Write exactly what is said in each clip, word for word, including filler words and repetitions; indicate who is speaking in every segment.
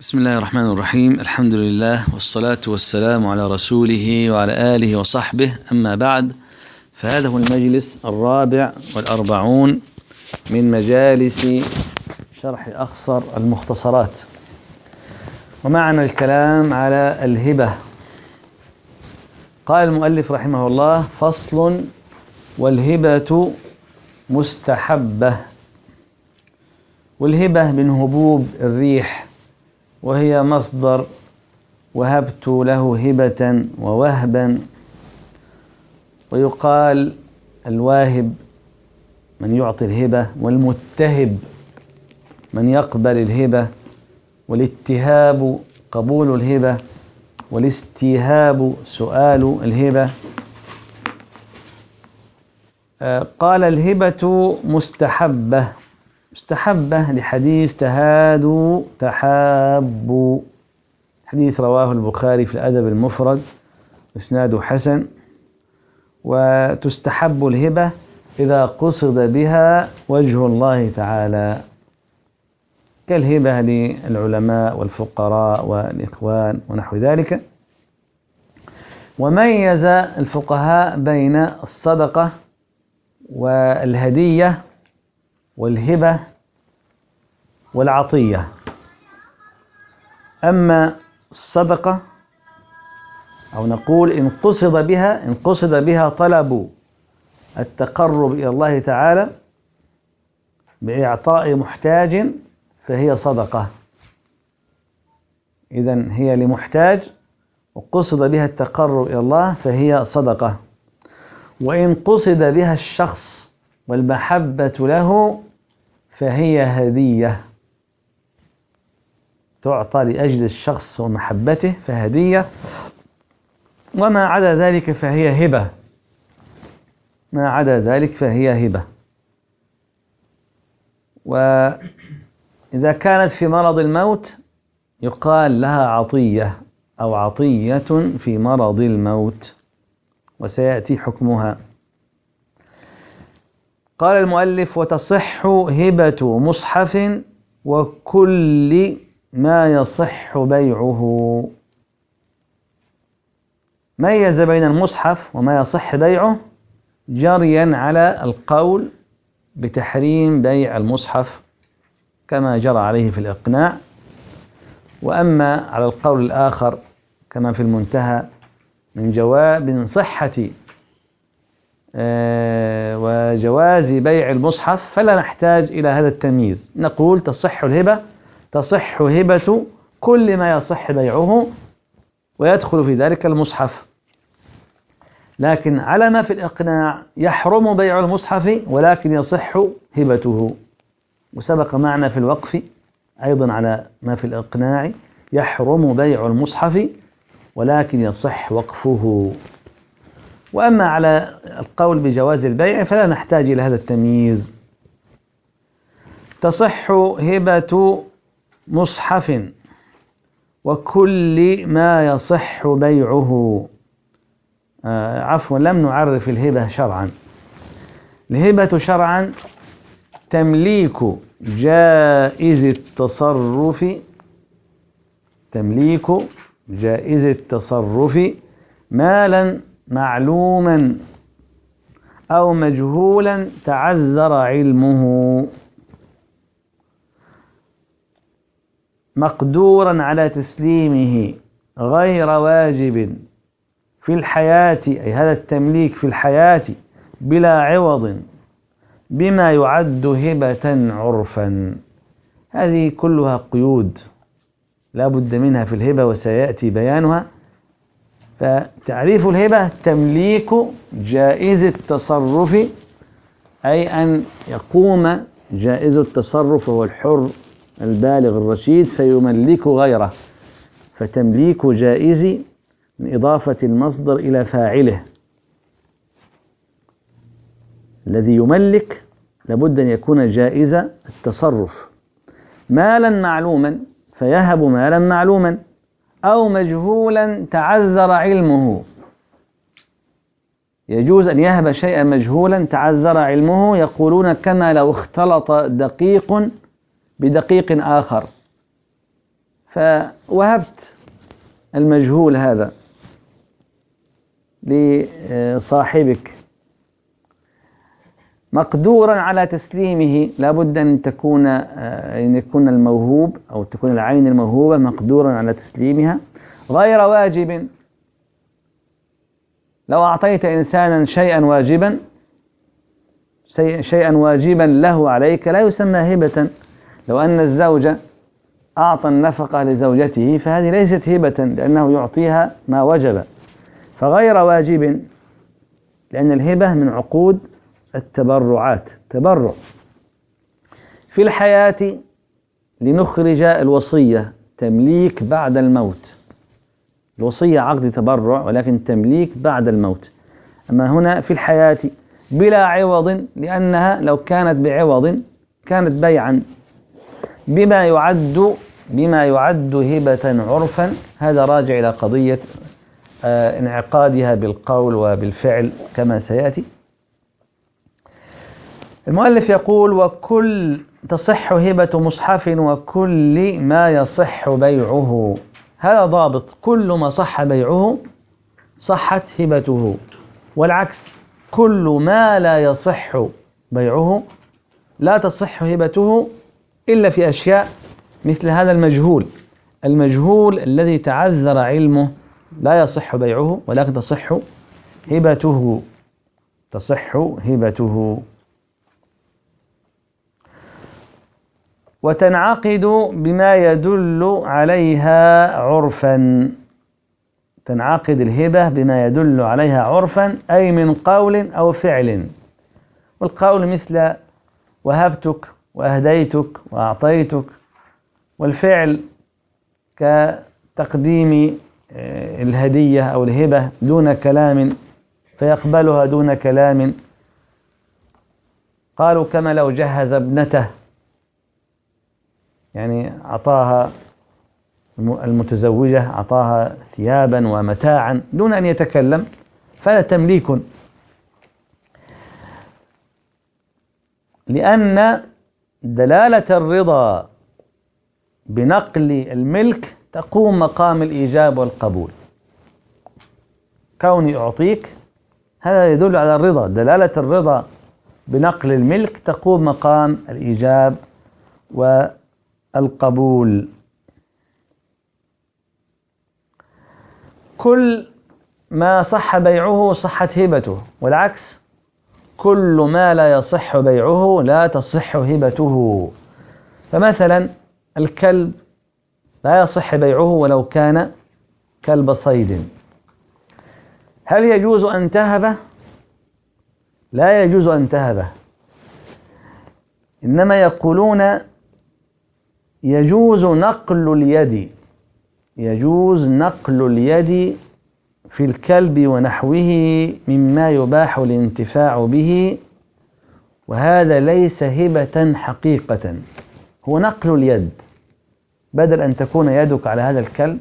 Speaker 1: بسم الله الرحمن الرحيم. الحمد لله والصلاة والسلام على رسوله وعلى آله وصحبه، أما بعد، فهذا هو المجلس الرابع والأربعون من مجالس شرح أخصر المختصرات، ومعنا الكلام على الهبة. قال المؤلف رحمه الله: فصل: والهبة مستحبة. والهبة من هبوب الريح، وهي مصدر وهبت له هبة ووهبا. ويقال الواهب من يعطي الهبة، والمتهب من يقبل الهبة، والاتهاب قبول الهبة، والاستيهاب سؤال الهبة. قال: الهبة مستحبة. مستحبة لحديث تهادوا تحابوا، حديث رواه البخاري في الأدب المفرد، إسناده حسن. وتستحب الهبة إذا قصد بها وجه الله تعالى، كالهبة للعلماء والفقراء والإخوان ونحو ذلك. وميز الفقهاء بين الصدقة والهدية والهبة والعطية. أما الصدقة، أو نقول إن قصد بها إن قصد بها طلب التقرب إلى الله تعالى بإعطاء محتاج، فهي صدقة. إذن هي لمحتاج وقصد بها التقرب إلى الله فهي صدقة. وإن قصد بها الشخص والمحبة له فهي هدية، تعطى لأجل الشخص ومحبته فهدية. وما عدا ذلك فهي هبة، ما عدا ذلك فهي هبة. وإذا كانت في مرض الموت يقال لها عطية أو عطية في مرض الموت، وسيأتي حكمها. قال المؤلف: وتصح هبة مصحف وكل ما يصح بيعه. ميز بين المصحف وما يصح بيعه جريا على القول بتحريم بيع المصحف كما جرى عليه في الإقناع، وأما على القول الآخر كما في المنتهى من جواب من صحة وجواز بيع المصحف، فلا نحتاج إلى هذا التمييز. نقول تصح الهبة، تصح هبة كل ما يصح بيعه، ويدخل في ذلك المصحف. لكن على ما في الإقناع يحرم بيع المصحف ولكن يصح هبته. وسبق معنا في الوقف أيضا على ما في الإقناع يحرم بيع المصحف ولكن يصح وقفه. وأما على القول بجواز البيع فلا نحتاج إلى هذا التمييز. تصح هبة مصحف وكل ما يصح بيعه. آه عفوا، لم نعرف الهبة شرعا. الهبة شرعا تمليك جائز التصرف تمليك جائز التصرف مالا معلوما أو مجهولا تعذر علمه، مقدورا على تسليمه غير واجب في الحياة، أي هذا التمليك في الحياة بلا عوض، بما يعد هبة عرفا. هذه كلها قيود لا بد منها في الهبة وسيأتي بيانها. فتعريف الهبة تمليك جائز التصرف، أي أن يقوم جائز التصرف هو الحر البالغ الرشيد فيملك غيره. فتمليك جائز من إضافة المصدر إلى فاعله. الذي يملك لابد أن يكون جائز التصرف. مالا معلوما فيهب مالا معلوما، أو مجهولا تعذر علمه. يجوز أن يهب شيئا مجهولا تعذر علمه، يقولون كما لو اختلط دقيق بدقيق آخر فوهبت المجهول هذا لصاحبك مقدورا على تسليمه، لابد أن تكون أن يكون الموهوب أو تكون العين الموهوبة مقدورا على تسليمها، غير واجب. لو أعطيت إنسانا شيئا واجبا شيئا واجبا له عليك لا يسمى هبة. لو أن الزوج أعطى النفقة لزوجته فهذه ليست هبة، لأنه يعطيها ما وجب، فغير واجب، لأن الهبة من عقود التبرعات، تبرع. في الحياة لنخرج الوصية تمليك بعد الموت. الوصية عقد تبرع ولكن تمليك بعد الموت. أما هنا في الحياة بلا عوض، لأنها لو كانت بعوض كانت بيعا، بما يعد بما يعد هبة عرفا. هذا راجع إلى قضية آه انعقادها بالقول وبالفعل كما سيأتي. المؤلف يقول: وكل تصح هبة مصحف وكل ما يصح بيعه. هذا ضابط: كل ما صح بيعه صحت هبته، والعكس كل ما لا يصح بيعه لا تصح هبته إلا في أشياء مثل هذا المجهول. المجهول الذي تعذر علمه لا يصح بيعه ولكن تصح هبته تصح هبته. وتنعقد بما يدل عليها عرفا. تنعقد الهبة بما يدل عليها عرفا، أي من قول أو فعل. والقول مثل وهبتك وأهديتك وأعطيتك، والفعل كتقديم الهدية أو الهبة دون كلام فيقبلها دون كلام. قالوا كما لو جهز ابنته، يعني أعطاها المتزوجة أعطاها ثيابا ومتاعا دون أن يتكلم، فلا تمليك، لأن دلالة الرضا بنقل الملك تقوم مقام الإيجاب والقبول. كوني أعطيك هذا يدل على الرضا، دلالة الرضا بنقل الملك تقوم مقام الإيجاب والقبول. كل ما صح بيعه صحت هبته، والعكس كل ما لا يصح بيعه لا تصح هبته. فمثلا الكلب لا يصح بيعه ولو كان كلب صيد. هل يجوز أن تهبه؟ لا يجوز أن تهبه، إنما يقولون يجوز نقل اليد يجوز نقل اليد في الكلب ونحوه مما يباح الانتفاع به، وهذا ليس هبة حقيقة، هو نقل اليد. بدل أن تكون يدك على هذا الكلب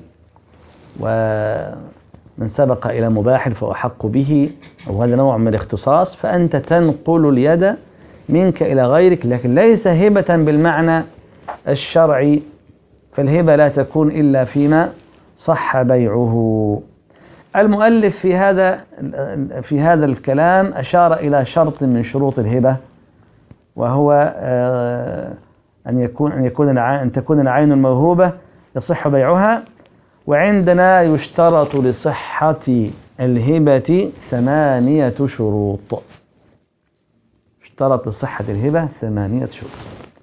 Speaker 1: ومن سبق إلى مباح فأحق به، أو هذا نوع من الاختصاص، فأنت تنقل اليد منك إلى غيرك، لكن ليس هبة بالمعنى الشرعي، فالهبة لا تكون إلا فيما صح بيعه. المؤلف في هذا في هذا الكلام أشار إلى شرط من شروط الهبة، وهو أن يكون أن يكون أن تكون العين الموهوبة يصح بيعها. وعندنا يشترط لصحة الهبة ثمانية شروط. اشترط لصحة الهبة ثمانية شروط.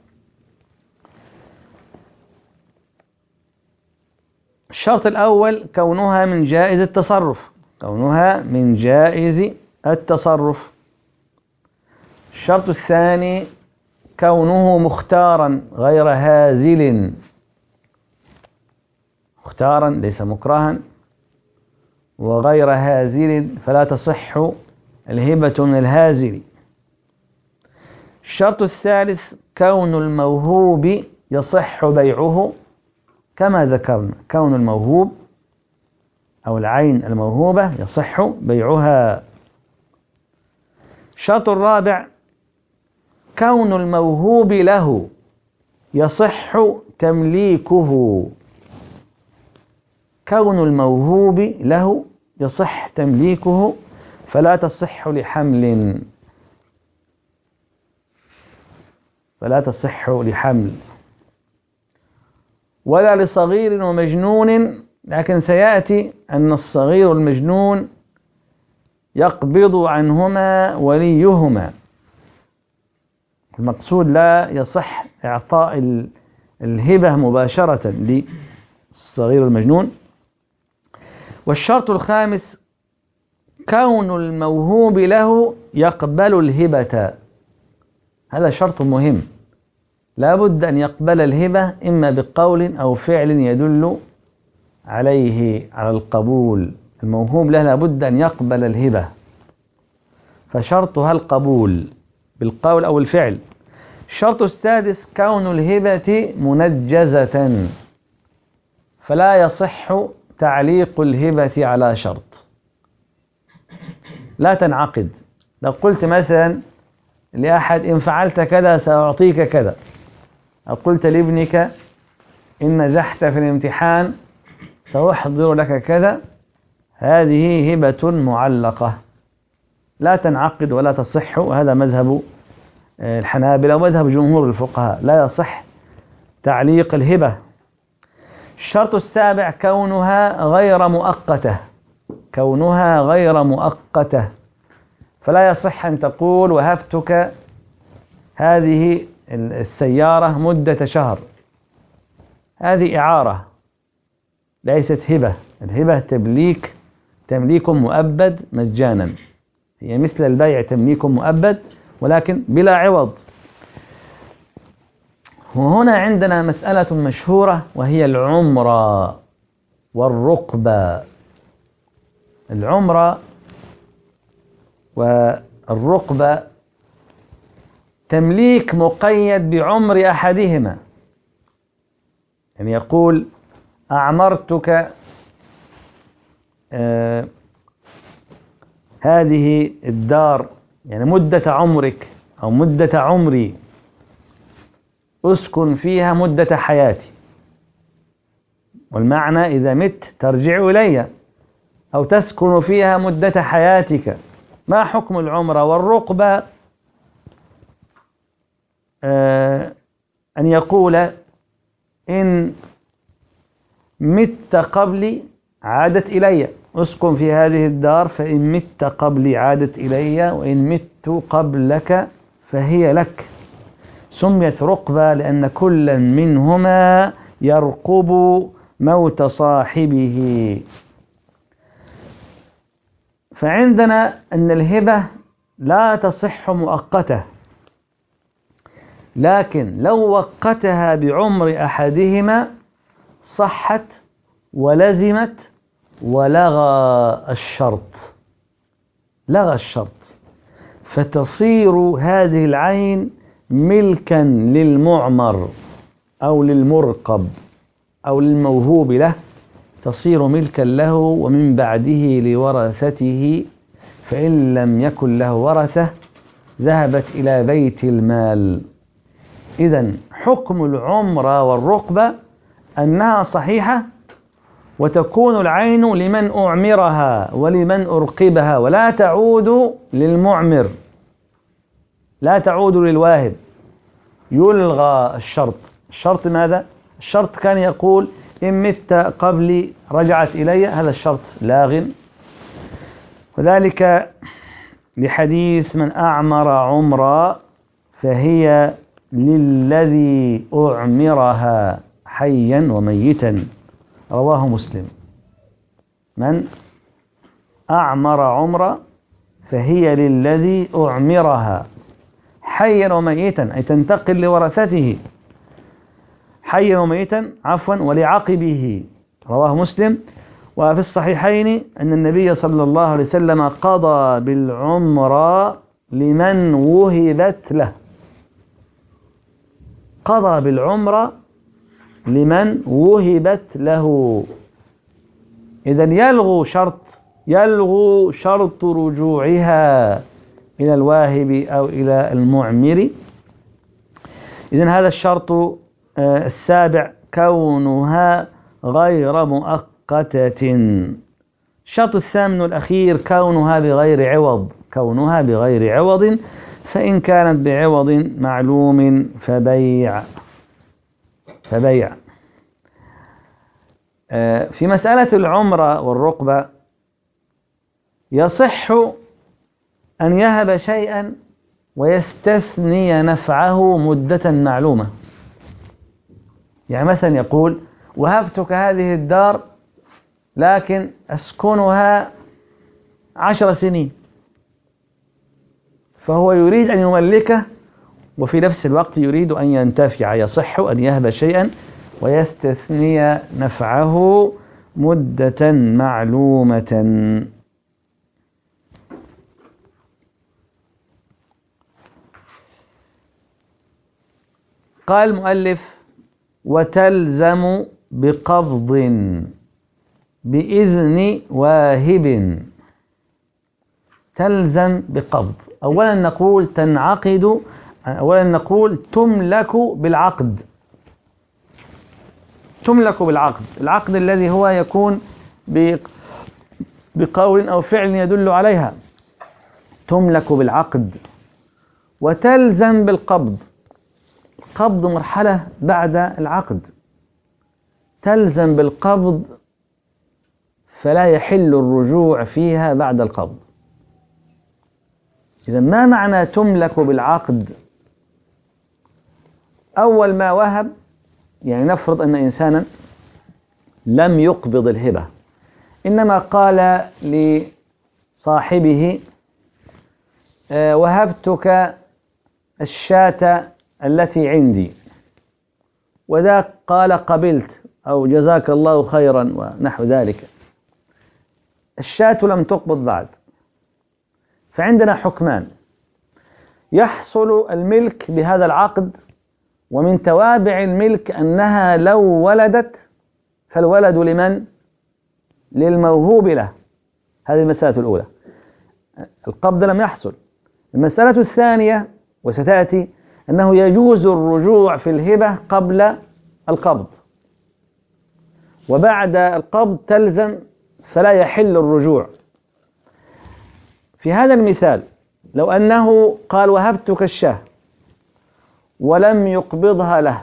Speaker 1: الشرط الأول كونها من جائز التصرف كونها من جائز التصرف. الشرط الثاني كونه مختارا غير هازل، مختارا ليس مكرها، وغير هازل فلا تصح الهبة من الهازل. الشرط الثالث كون الموهوب يصح بيعه كما ذكرنا، كون الموهوب أو العين الموهوبة يصح بيعها. الشرط الرابع كون الموهوب له يصح تمليكه كون الموهوب له يصح تمليكه فلا تصح لحمل فلا تصح لحمل ولا لصغير ومجنون، لكن سيأتي أن الصغير والمجنون يقبض عنهما وليهما. المقصود لا يصح إعطاء الهبة مباشرة للصغير والمجنون. والشرط الخامس كون الموهوب له يقبل الهبة. هذا شرط مهم، لا بد أن يقبل الهبة إما بقول أو فعل يدل عليه على القبول. الموهوب له لا بد أن يقبل الهبة، فشرطها القبول بالقول أو الفعل. الشرط السادس كون الهبة منجزة، فلا يصح تعليق الهبة على شرط، لا تنعقد. لو قلت مثلا لأحد إن فعلت كذا سأعطيك كذا، أو قلت لابنك إن نجحت في الامتحان سأحضر لك كذا، هذه هبة معلقة لا تنعقد ولا تصح. وهذا مذهب الحنابلة ومذهب جمهور الفقهاء، لا يصح تعليق الهبة. الشرط السابع كونها غير مؤقتة، كونها غير مؤقتة، فلا يصح أن تقول وهبتك هذه السيارة مدة شهر، هذه إعارة ليست هبة. الهبة تمليك تمليك مؤبد مجانا، هي مثل البيع تمليك مؤبد ولكن بلا عوض. وهنا عندنا مسألة مشهورة وهي العمرة والرقبة. العمرة والرقبة تمليك مقيد بعمر أحدهما، يعني يقول أعمرتك آه هذه الدار، يعني مدة عمرك أو مدة عمري، أسكن فيها مدة حياتي، والمعنى إذا مت ترجع إلي، أو تسكن فيها مدة حياتك. ما حكم العمرة والرقبة؟ آه أن يقول إن مت قبلي عادت إلي، أسكن في هذه الدار، فإن مت قبلي عادت إلي، وإن مت قبلك فهي لك. سميت رقبة لأن كل منهما يرقب موت صاحبه. فعندنا أن الهبة لا تصح مؤقتة، لكن لو وقتها بعمر أحدهما صحت ولزمت ولغى الشرط، لغى الشرط، فتصير هذه العين ملكا للمعمر أو للمرقب أو للموهوب له، تصير ملكا له ومن بعده لورثته، فإن لم يكن له ورثة ذهبت إلى بيت المال. إذن حكم العمرة والرقبة أنها صحيحة، وتكون العين لمن أعمرها ولمن أرقبها، ولا تعود للمعمر، لا تعود للواهب. يلغى الشرط. الشرط ماذا؟ الشرط كان يقول إن مت قبلي رجعت إلي، هذا الشرط لاغ، وذلك لحديث من أعمر عمرا فهي للذي أعمرها حيا وميتا، رواه مسلم. من أعمر عمرا فهي للذي أعمرها حيا وميتا، أي تنتقل لورثته حيا وميتا عفوا ولعقبه، رواه مسلم. وفي الصحيحين أن النبي صلى الله عليه وسلم قضى بالعمرة لمن وهبت له، قضى بالعمرة لمن وهبت له. إذن يلغو شرط يلغو شرط رجوعها إلى الواهب أو إلى المعمر. إذن هذا الشرط السابع كونها غير مؤقتة مؤقتة. الشرط الثامن والأخير كونها بغير عوض، كونها بغير عوض، فإن كانت بعوض معلوم فبيع فبيع في مسألة العمرة والرقبة يصح أن يهب شيئا ويستثني نفعه مدة معلومة. يعني مثلا يقول وهبتك هذه الدار لكن أسكنها عشر سنين، فهو يريد أن يملكه وفي نفس الوقت يريد أن ينتفع. يصح أن يهب شيئا ويستثني نفعه مدة معلومة. قال المؤلف وتلزم بقبض بإذن واهب. تلزم بقبض، أولا نقول تنعقد، أولا نقول تملك بالعقد. تملك بالعقد، العقد الذي هو يكون بقول أو فعل يدل عليها، تملك بالعقد. وتلزم بالقبض، القبض مرحلة بعد العقد، تلزم بالقبض فلا يحل الرجوع فيها بعد القبض. إذا ما معنى تملك بالعقد؟ أول ما وهب، يعني نفرض أن إنسانا لم يقبض الهبة، إنما قال لصاحبه أه وهبتك الشاة التي عندي، وذاك قال قبلت أو جزاك الله خيرا ونحو ذلك. الشاة لم تقبض بعد، فعندنا حكمان: يحصل الملك بهذا العقد، ومن توابع الملك أنها لو ولدت فالولد لمن؟ للموهوب له. هذه المسألة الأولى، القبض لم يحصل. المسألة الثانية وستأتي أنه يجوز الرجوع في الهبة قبل القبض، وبعد القبض تلزم فلا يحل الرجوع. في هذا المثال لو أنه قال وهبتك الشاة ولم يقبضها له،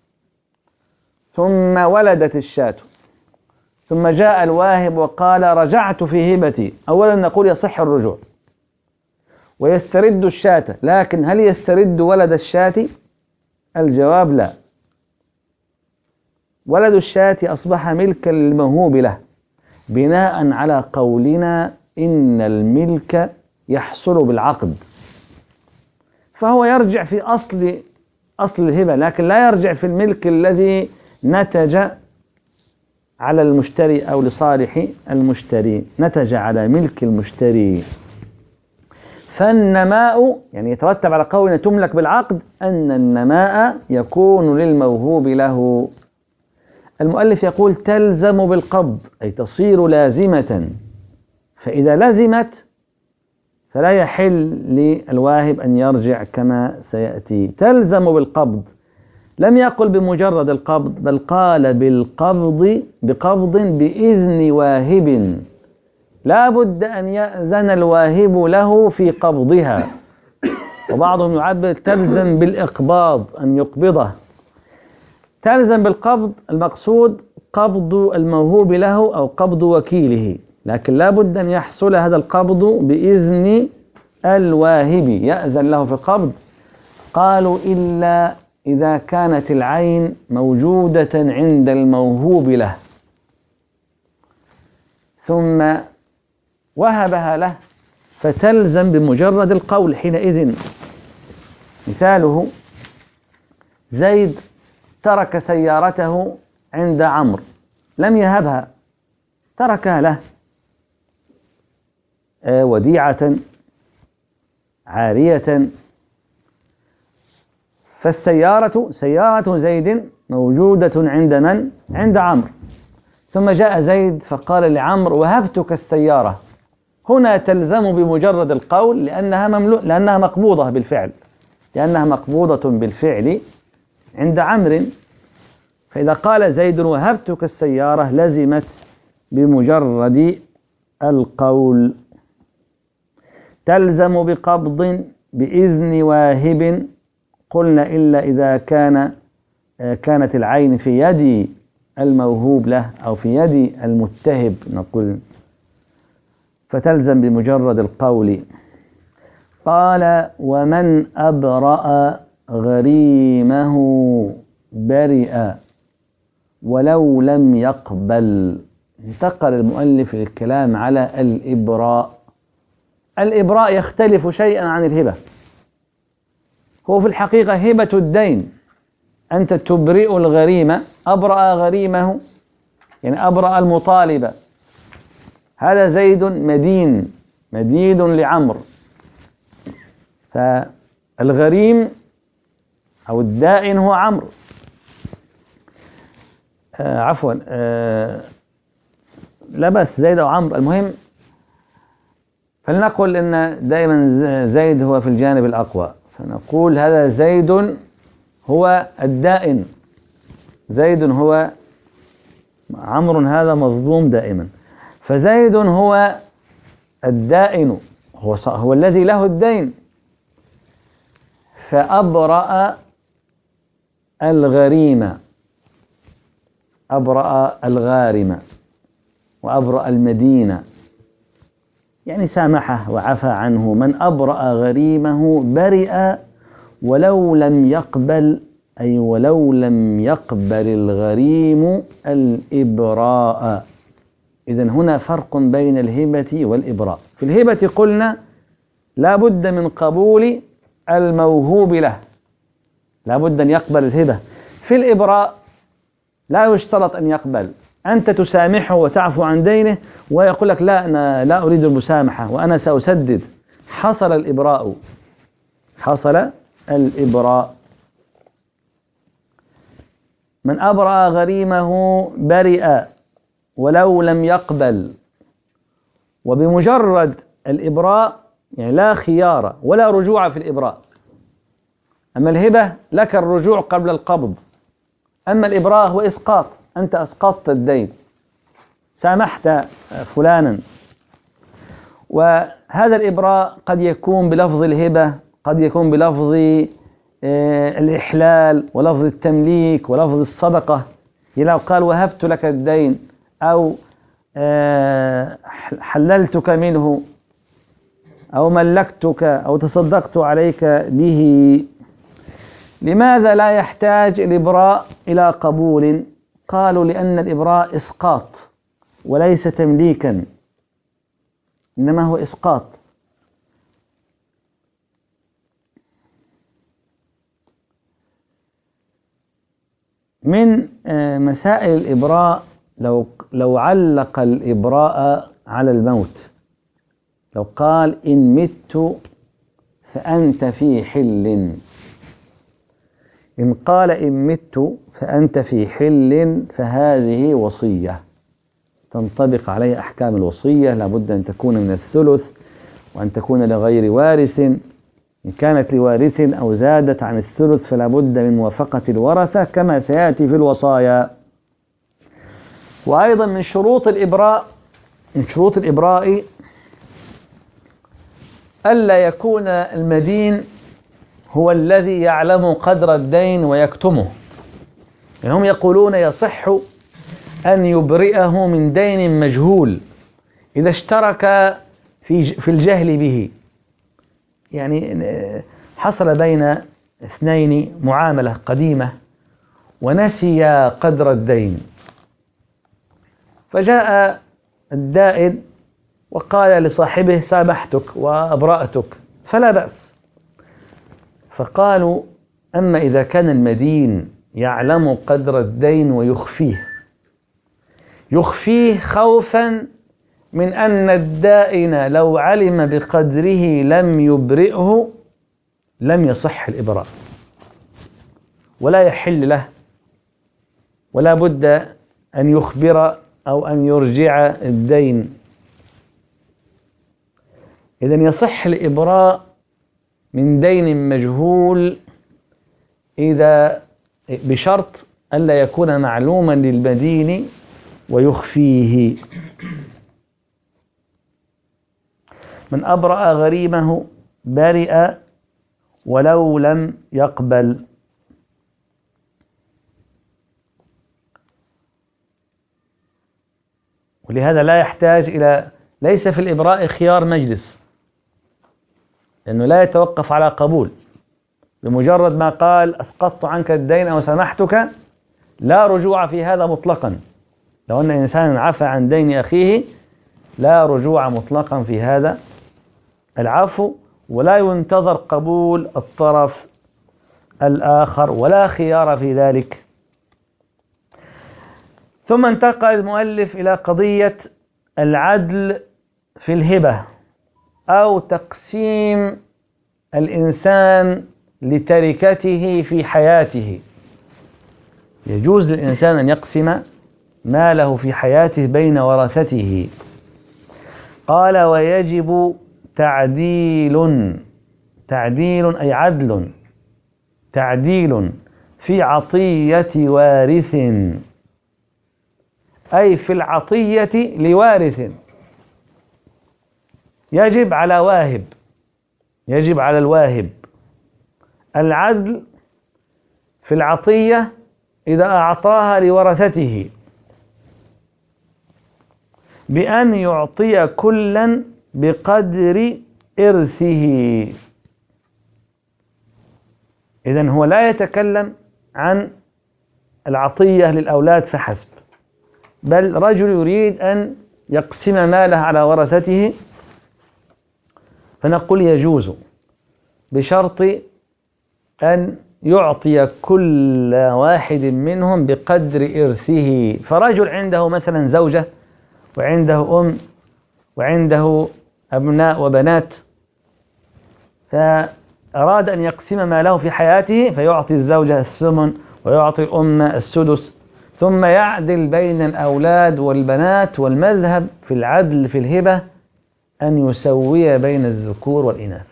Speaker 1: ثم ولدت الشاة، ثم جاء الواهب وقال رجعت في هبتي، أولا نقول يصح الرجوع ويسترد الشاة، لكن هل يسترد ولد الشاة؟ الجواب لا. ولد الشاة أصبح ملكا للموهوب له بناء على قولنا إن الملك يحصل بالعقد، فهو يرجع في أصل أصل الهبة، لكن لا يرجع في الملك الذي نتج على المشتري أو لصالح المشتري، نتج على ملك المشتري. فالنماء، يعني يترتب على قولنا تملك بالعقد، أن النماء يكون للموهوب له. المؤلف يقول تلزم بالقبض، أي تصير لازمة، فإذا لزمت فلا يحل للواهب أن يرجع كما سيأتي. تلزم بالقبض، لم يقل بمجرد القبض، بل قال بالقبض بقبض بإذن واهب، لا بد أن يأذن الواهب له في قبضها. وبعضهم يعبر تلزم بالإقباض، أن يقبضه. تلزم بالقبض المقصود قبض الموهوب له أو قبض وكيله، لكن لا بد أن يحصل هذا القبض بإذن الواهب، يأذن له في القبض. قالوا إلا إذا كانت العين موجودة عند الموهوب له ثم وهبها له، فتلزم بمجرد القول حينئذ. مثاله زيد ترك سيارته عند عمرو، لم يهبها، تركها له وديعة عارية، فالسيارة سيارة زيد موجودة عند من؟ عند عمرو، ثم جاء زيد فقال لعمرو وهبتك السيارة. هنا تلزم بمجرد القول لأنها مملو... لأنها مقبوضة بالفعل، لأنها مقبوضة بالفعل عند عمرو. فإذا قال زيد وهبتك السيارة لزمت بمجرد القول. تلزم بقبض بإذن واهب قلنا إلا إذا كان كانت العين في يد الموهوب له أو في يد المتهب نقول، فتلزم بمجرد القول. قال ومن أبرأ غريمه برئ ولو لم يقبل. انتقل المؤلف الكلام على الإبراء. الإبراء يختلف شيئا عن الهبة. هو في الحقيقة هبة الدين، أنت تبرئ الغريمة، أبرأ غريمه يعني أبرأ المطالبة. هذا زيد مدين مدين لعمر، فالغريم أو الدائن هو عمرو. آه عفوا آه لا بس زيد أو عمرو، المهم فلنقل أن دائما زيد هو في الجانب الأقوى، فنقول هذا زيد هو الدائن، زيد هو عمرو هذا مظلوم دائما، فزيد هو الدائن، هو, هو الذي له الدين، فأبرأ الغريم، أبرأ الغارم وأبرأ المدينة، يعني سامحه وعفى عنه. من أبرأ غريمه برئ ولو لم يقبل، أي ولو لم يقبل الغريم الإبراء. إذن هنا فرق بين الهبة والإبراء. في الهبة قلنا لا بد من قبول الموهوب له، لا بد أن يقبل الهبة. في الإبراء لا يشترط أن يقبل، أنت تسامحه وتعفو عن دينه ويقول لك لا أنا لا أريد المسامحة وأنا سأسدد. حصل الإبراء، حصل الإبراء. من أبرأ غريمه برئ ولو لم يقبل. وبمجرد الإبراء يعني لا خيار ولا رجوع في الإبراء. أما الهبة لك الرجوع قبل القبض، أما الإبراء هو إسقاط، أنت أسقطت الدين، سامحت فلانا. وهذا الإبراء قد يكون بلفظ الهبة، قد يكون بلفظ الإحلال ولفظ التمليك ولفظ الصدقة، لو قال وهبت لك الدين أو حللتك منه أو ملكتك أو تصدقت عليك به. لماذا لا يحتاج الإبراء إلى قبول؟ قالوا لأن الإبراء إسقاط وليس تمليكا، إنما هو إسقاط. من مسائل الإبراء لو لو علق الإبراء على الموت، لو قال إن مت فأنت في حل، إن قال إن مت فأنت في حل فهذه وصية تنطبق عليه أحكام الوصية، لابد أن تكون من الثلث وأن تكون لغير وارث. إن كانت لوارث أو زادت عن الثلث فلا بد من موافقة الورثة كما سيأتي في الوصايا. وأيضا من شروط الإبراء، من شروط الإبراء ألا يكون المدين هو الذي يعلم قدر الدين ويكتمه. يعني هم يقولون يصح أن يبرئه من دين مجهول إذا اشترك في في الجهل به، يعني حصل بين اثنين معاملة قديمة ونسي قدر الدين، فجاء الدائن وقال لصاحبه سامحتك وأبرأتك فلا بأس. فقالوا أما إذا كان المدين يعلم قدر الدين ويخفيه، يخفيه خوفا من أن الدائن لو علم بقدره لم يبرئه لم يصح الإبراء ولا يحل له، ولا بد أن يخبر أو أن يرجع الدين. إذن يصح الإبراء من دين مجهول إذا بشرط ألا يكون معلوما للمدين ويخفيه. من أبرأ غريمه برئ ولو لم يقبل. ولهذا لا يحتاج إلى، ليس في الإبراء خيار مجلس، لأنه لا يتوقف على قبول. بمجرد ما قال أسقطت عنك الدين أو سمحتك لا رجوع في هذا مطلقا. لو أن إنسان عفى عن دين أخيه لا رجوع مطلقا في هذا العفو، ولا ينتظر قبول الطرف الآخر ولا خيار في ذلك. ثم انتقل المؤلف إلى قضية العدل في الهبة أو تقسيم الإنسان لتركته في حياته. يجوز للإنسان أن يقسم ماله في حياته بين ورثته. قال ويجب تعديل، تعديل أي عدل، تعديل في عطية وارث، أي في العطية لوارث. يجب على واهب، يجب على الواهب العدل في العطية إذا أعطاها لورثته بأن يعطي كلا بقدر إرثه. إذن هو لا يتكلم عن العطية للأولاد فحسب، بل رجل يريد أن يقسم ماله على ورثته، فنقول يجوز بشرط أن يعطي كل واحد منهم بقدر إرثه. فرجل عنده مثلا زوجة وعنده أم وعنده أبناء وبنات، فأراد أن يقسم ماله في حياته فيعطي الزوجة الثمن ويعطي الأم السدس، ثم يعدل بين الأولاد والبنات. والمذهب في العدل في الهبة أن يسوي بين الذكور والإناث،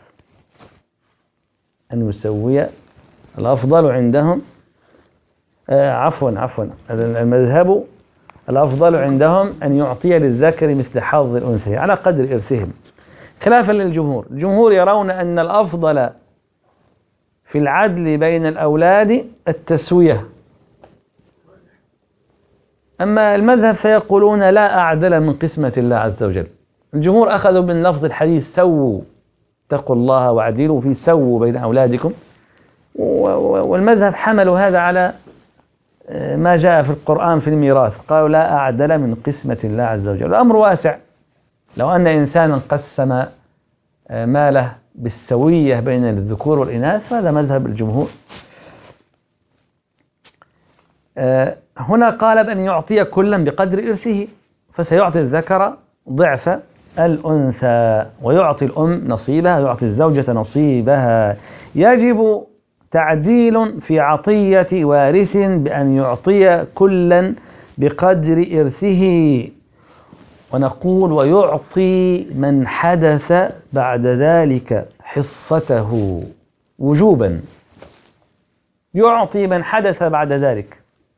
Speaker 1: أن يسوي. الأفضل عندهم آه عفوا عفوا المذهب الأفضل عندهم أن يعطي للذكر مثل حظ الأنثى على قدر إرثهم، خلافا للجمهور. الجمهور يرون أن الأفضل في العدل بين الأولاد التسوية، أما المذهب فيقولون لا أعدل من قسمة الله عز وجل. الجمهور أخذوا من لفظ الحديث سووا، اتقوا الله واعدلوا في سووا بين أولادكم، والمذهب حملوا هذا على ما جاء في القرآن في الميراث، قالوا لا أعدل من قسمة الله عز وجل. الأمر واسع، لو أن إنسانا قسم ماله بالسوية بين الذكور والإناث فهذا مذهب الجمهور. هنا قال بأن يعطي كلا بقدر إرثه، فسيعطي الذكر ضعف الأنثى ويعطي الأم نصيبها ويعطي الزوجة نصيبها. يجب تعديل في عطية وارث بأن يعطي كلا بقدر إرثه. ونقول ويعطي من حدث بعد ذلك حصته وجوبا، يعطي من حدث بعد ذلك.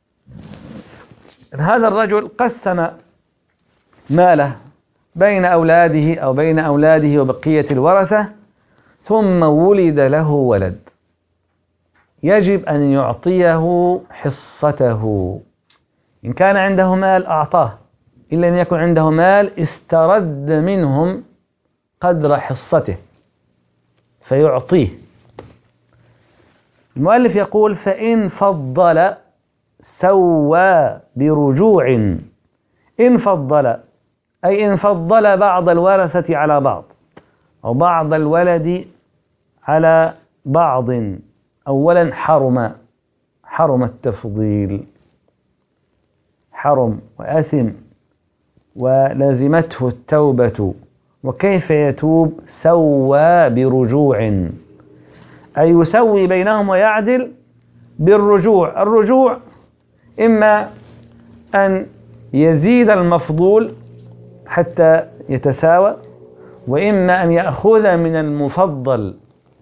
Speaker 1: هذا الرجل قسم ماله بين أولاده أو بين أولاده وبقية الورثة، ثم ولد له ولد، يجب أن يعطيه حصته. إن كان عنده مال أعطاه، إن لم يكن عنده مال استرد منهم قدر حصته فيعطيه. المؤلف يقول فإن فضل سوى برجوع. إن فضل أي إن فضل بعض الورثة على بعض أو بعض الولد على بعض، أولا حرم حرم التفضيل، حرم وأثم ولازمته التوبة. وكيف يتوب؟ سوى برجوع، أي يسوي بينهم ويعدل بالرجوع. الرجوع إما أن يزيد المفضول حتى يتساوى، وإما أن يأخذ من المفضل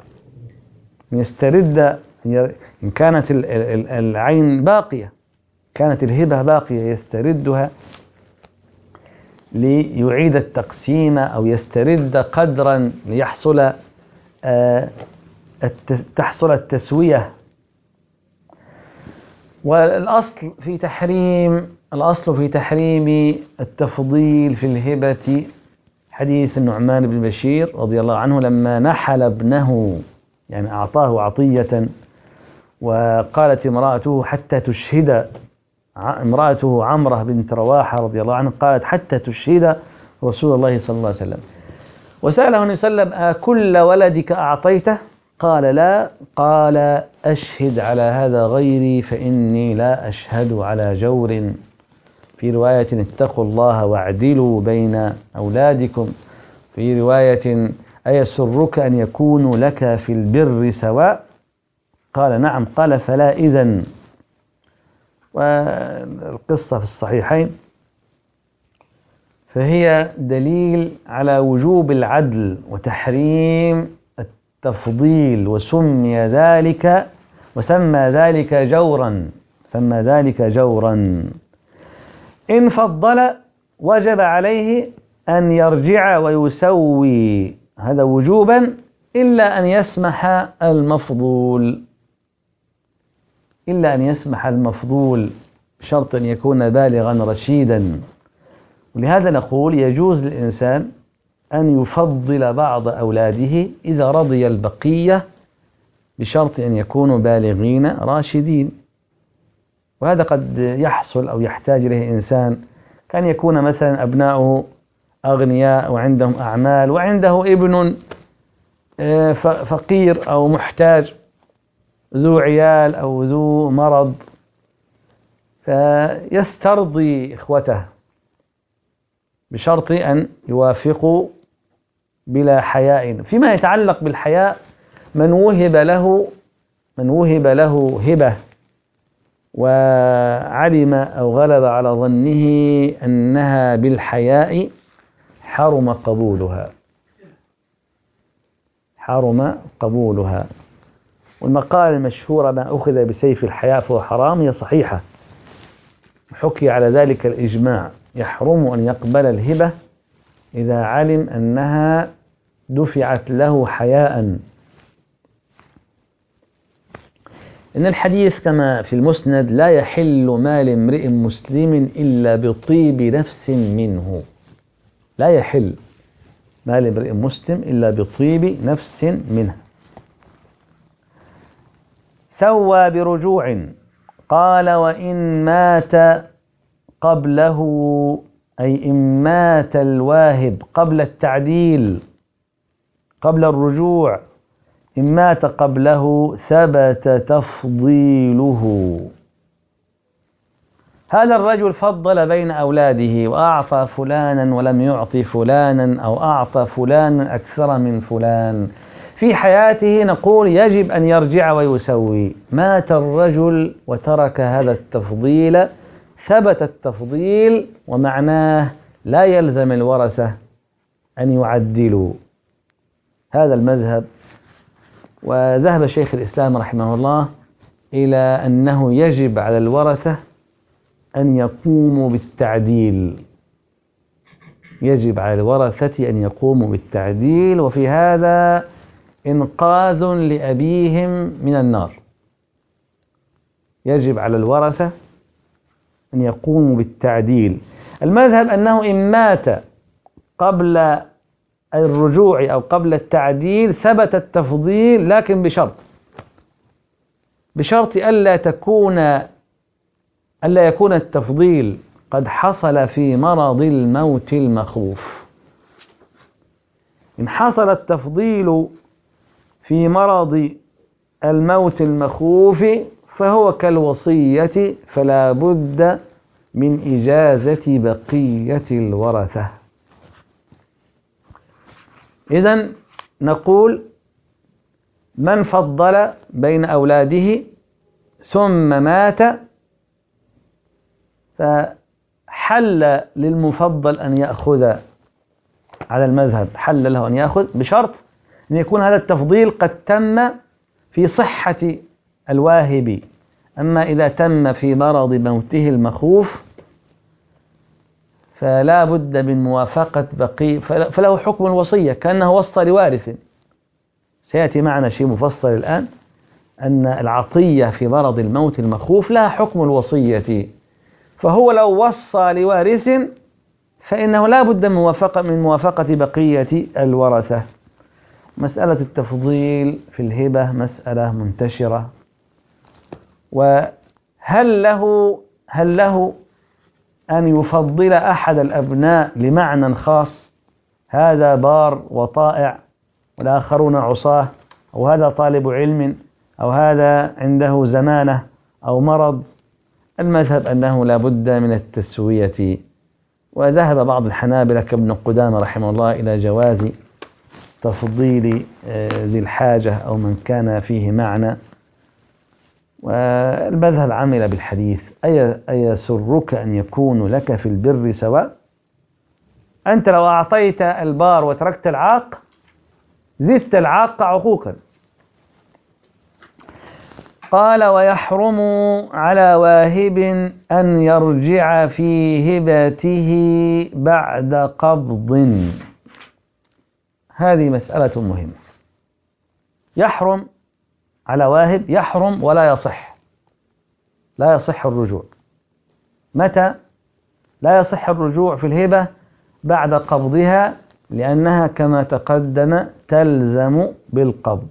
Speaker 1: يسترد. إن كانت العين باقية، كانت الهبة باقية، يستردها ليعيد التقسيم أو يسترد قدرا ليحصل تحصل التسوية. والأصل في تحريم الأصل في تحريم التفضيل في الهبة حديث النعمان بن بشير رضي الله عنه لما نحل ابنه، يعني أعطاه عطية، وقالت امرأته حتى تشهد، امرأته عمرة بنت رواحة رضي الله عنه قالت حتى تشهد رسول الله صلى الله عليه وسلم، وسأله النبي صلى الله عليه وسلم أكل ولدك أعطيته؟ قال لا. قال أشهد على هذا غيري فإني لا أشهد على جور. في رواية اتقوا الله واعدلوا بين أولادكم. في رواية أيسرك أن يكونوا لك في البر سواء؟ قال نعم. قال فلا إذن. والقصة في الصحيحين، فهي دليل على وجوب العدل وتحريم التفضيل، وسمي ذلك وسمى ذلك جورا سمى ذلك جورا. إن فضل وجب عليه أن يرجع ويسوي، هذا وجوبا، إلا أن يسمح المفضول إلا أن يسمح المفضول بشرط أن يكون بالغا رشيدا. ولهذا نقول يجوز للإنسان أن يفضل بعض أولاده إذا رضي البقية بشرط أن يكونوا بالغين راشدين. وهذا قد يحصل أو يحتاج إليه إنسان كان يكون مثلا أبناؤه أغنياء وعندهم أعمال، وعنده ابن فقير أو محتاج ذو عيال أو ذو مرض، فيسترضي إخوته بشرط أن يوافقوا بلا حياء. فيما يتعلق بالحياء، من وهب له من وهب له هبة وعلم أو غلب على ظنه أنها بالحياء حرم قبولها حرم قبولها والمقالة المشهورة ما أخذ بسيف الحياء فهو حرام هي صحيحة، حكي على ذلك الإجماع. يحرم أن يقبل الهبة إذا علم أنها دفعت له حياء. إن الحديث كما في المسند لا يحل مال امرئ مسلم إلا بطيب نفس منه. لا يحل مال امرئ مسلم إلا بطيب نفس منه. سوى برجوع. قال وإن مات قبله، أي إن مات الواهب قبل التعديل قبل الرجوع، إن مات قبله ثبت تفضيله. هذا الرجل فضل بين أولاده وأعطى فلانا ولم يعطي فلانا، أو أعطى فلانا أكثر من فلان. في حياته نقول يجب أن يرجع ويسوي. مات الرجل وترك هذا التفضيل، ثبت التفضيل، ومعناه لا يلزم الورثة أن يعدلوا. هذا المذهب. وذهب شيخ الإسلام رحمه الله إلى أنه يجب على الورثة أن يقوموا بالتعديل يجب على الورثة أن يقوموا بالتعديل وفي هذا إنقاذ لأبيهم من النار. يجب على الورثة أن يقوموا بالتعديل. المذهب أنه إن مات قبل الرجوع أو قبل التعديل ثبت التفضيل، لكن بشرط بشرط ألا تكون ألا يكون التفضيل قد حصل في مرض الموت المخوف. إن حصل التفضيل في مرض الموت المخوف فهو كالوصية، فلا بد من إجازة بقية الورثة. إذن نقول من فضل بين أولاده ثم مات فحل للمفضل أن يأخذ، على المذهب حل له أن يأخذ بشرط أن يكون هذا التفضيل قد تم في صحة الواهب. أما إذا تم في مرض موته المخوف فلا بد من موافقة بقية، فله حكم الوصية كأنه وصى لوارث. سيأتي معنا شيء مفصل الآن أن العطية في مرض الموت المخوف لها حكم الوصية، فهو لو وصى لوارث فإنه لا بد من موافقة من موافقة بقية الورثة. مسألة التفضيل في الهبة مسألة منتشرة، وهل له هل له أن يفضل أحد الأبناء لمعنى خاص، هذا بار وطائع والآخرون عصاه، أو هذا طالب علم، أو هذا عنده زمانة أو مرض؟ المذهب أنه لا بد من التسوية، وذهب بعض الحنابلة كابن قدامة رحمه الله إلى جواز تفضيل ذي الحاجة أو من كان فيه معنى. والمذهب عمل بالحديث: أي أيسرك أن يكون لك في البر سواء؟ أنت لو أعطيت البار وتركت العاق زدت العاق عقوقا. قال: ويحرم على واهب أن يرجع في هبته بعد قبض. هذه مسألة مهمة. يحرم على واهب، يحرم ولا يصح، لا يصح الرجوع. متى لا يصح الرجوع في الهبة؟ بعد قبضها، لأنها كما تقدم تلزم بالقبض.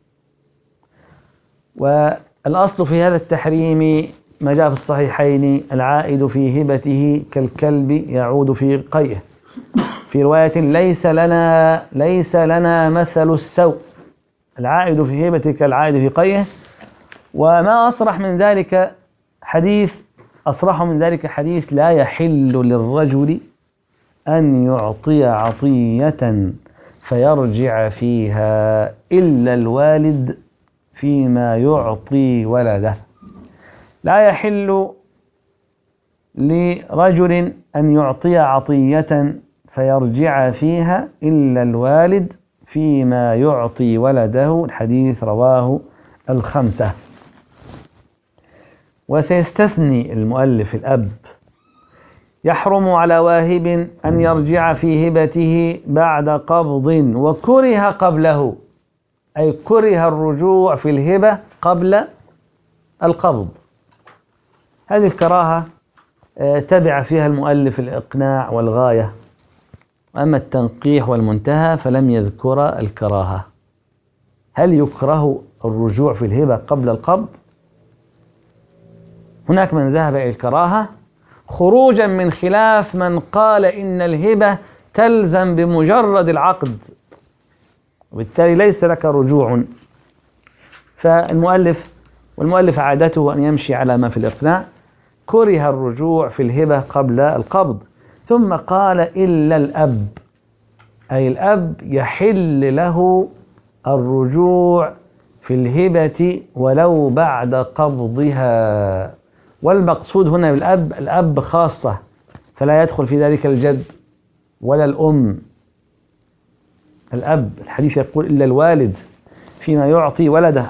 Speaker 1: والأصل في هذا التحريم ما جاء في الصحيحين: العائد في هبته كالكلب يعود في قيئه. في رواية: ليس لنا ليس لنا مثل السوء. العائد في هبته كالعائد في قيئه. وما أصرح من ذلك حديث أصرح من ذلك حديث: لا يحل للرجل أن يعطي عطية فيرجع فيها إلا الوالد فيما يعطي ولده. لا يحل لرجل أن يعطي عطية فيرجع فيها إلا الوالد فيما يعطي ولده. الحديث رواه الخمسة. وسيستثني المؤلف الأب: يحرم على واهب أن يرجع في هبته بعد قبض وكره قبله، أي كره الرجوع في الهبة قبل القبض. هذه الكراهة تبع فيها المؤلف الإقناع والغاية، أما التنقيح والمنتهى فلم يذكر الكراهة. هل يكره الرجوع في الهبة قبل القبض؟ هناك من ذهب إلى الكراهة خروجا من خلاف من قال إن الهبة تلزم بمجرد العقد، وبالتالي ليس لك رجوع. فالمؤلف والمؤلف عادته أن يمشي على ما في الإقناع: كره الرجوع في الهبة قبل القبض. ثم قال: إلا الأب، أي الأب يحل له الرجوع في الهبة ولو بعد قبضها. والمقصود هنا بالأب الأب خاصة، فلا يدخل في ذلك الجد ولا الأم. الأب، الحديث يقول: إلا الوالد فيما يعطي ولده.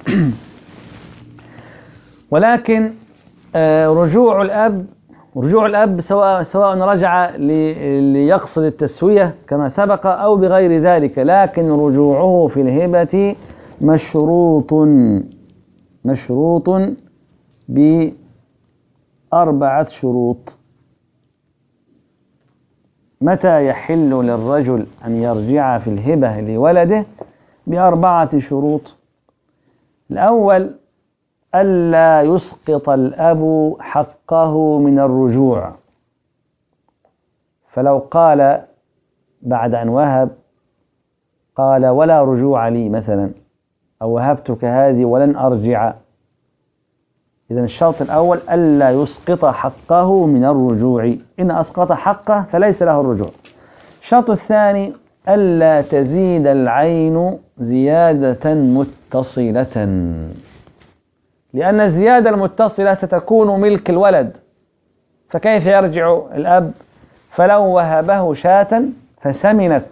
Speaker 1: ولكن رجوع الأب رجوع الأب سواء سواء رجع ليقصد التسوية كما سبق أو بغير ذلك، لكن رجوعه في الهبة مشروط مشروط بأربعة شروط. متى يحل للرجل أن يرجع في الهبة لولده؟ بأربعة شروط. الأول: ألا يسقط الأب حقه من الرجوع. فلو قال بعد أن وهب، قال: ولا رجوع لي مثلا، أو وهبتك هذه ولن أرجع، إذن الشرط الأول ألا يسقط حقه من الرجوع. إن أسقط حقه فليس له الرجوع. الشرط الثاني: ألا تزيد العين زيادة متصلة، لأن الزيادة المتصلة ستكون ملك الولد، فكيف يرجع الأب؟ فلو وهبه شاة فسمنت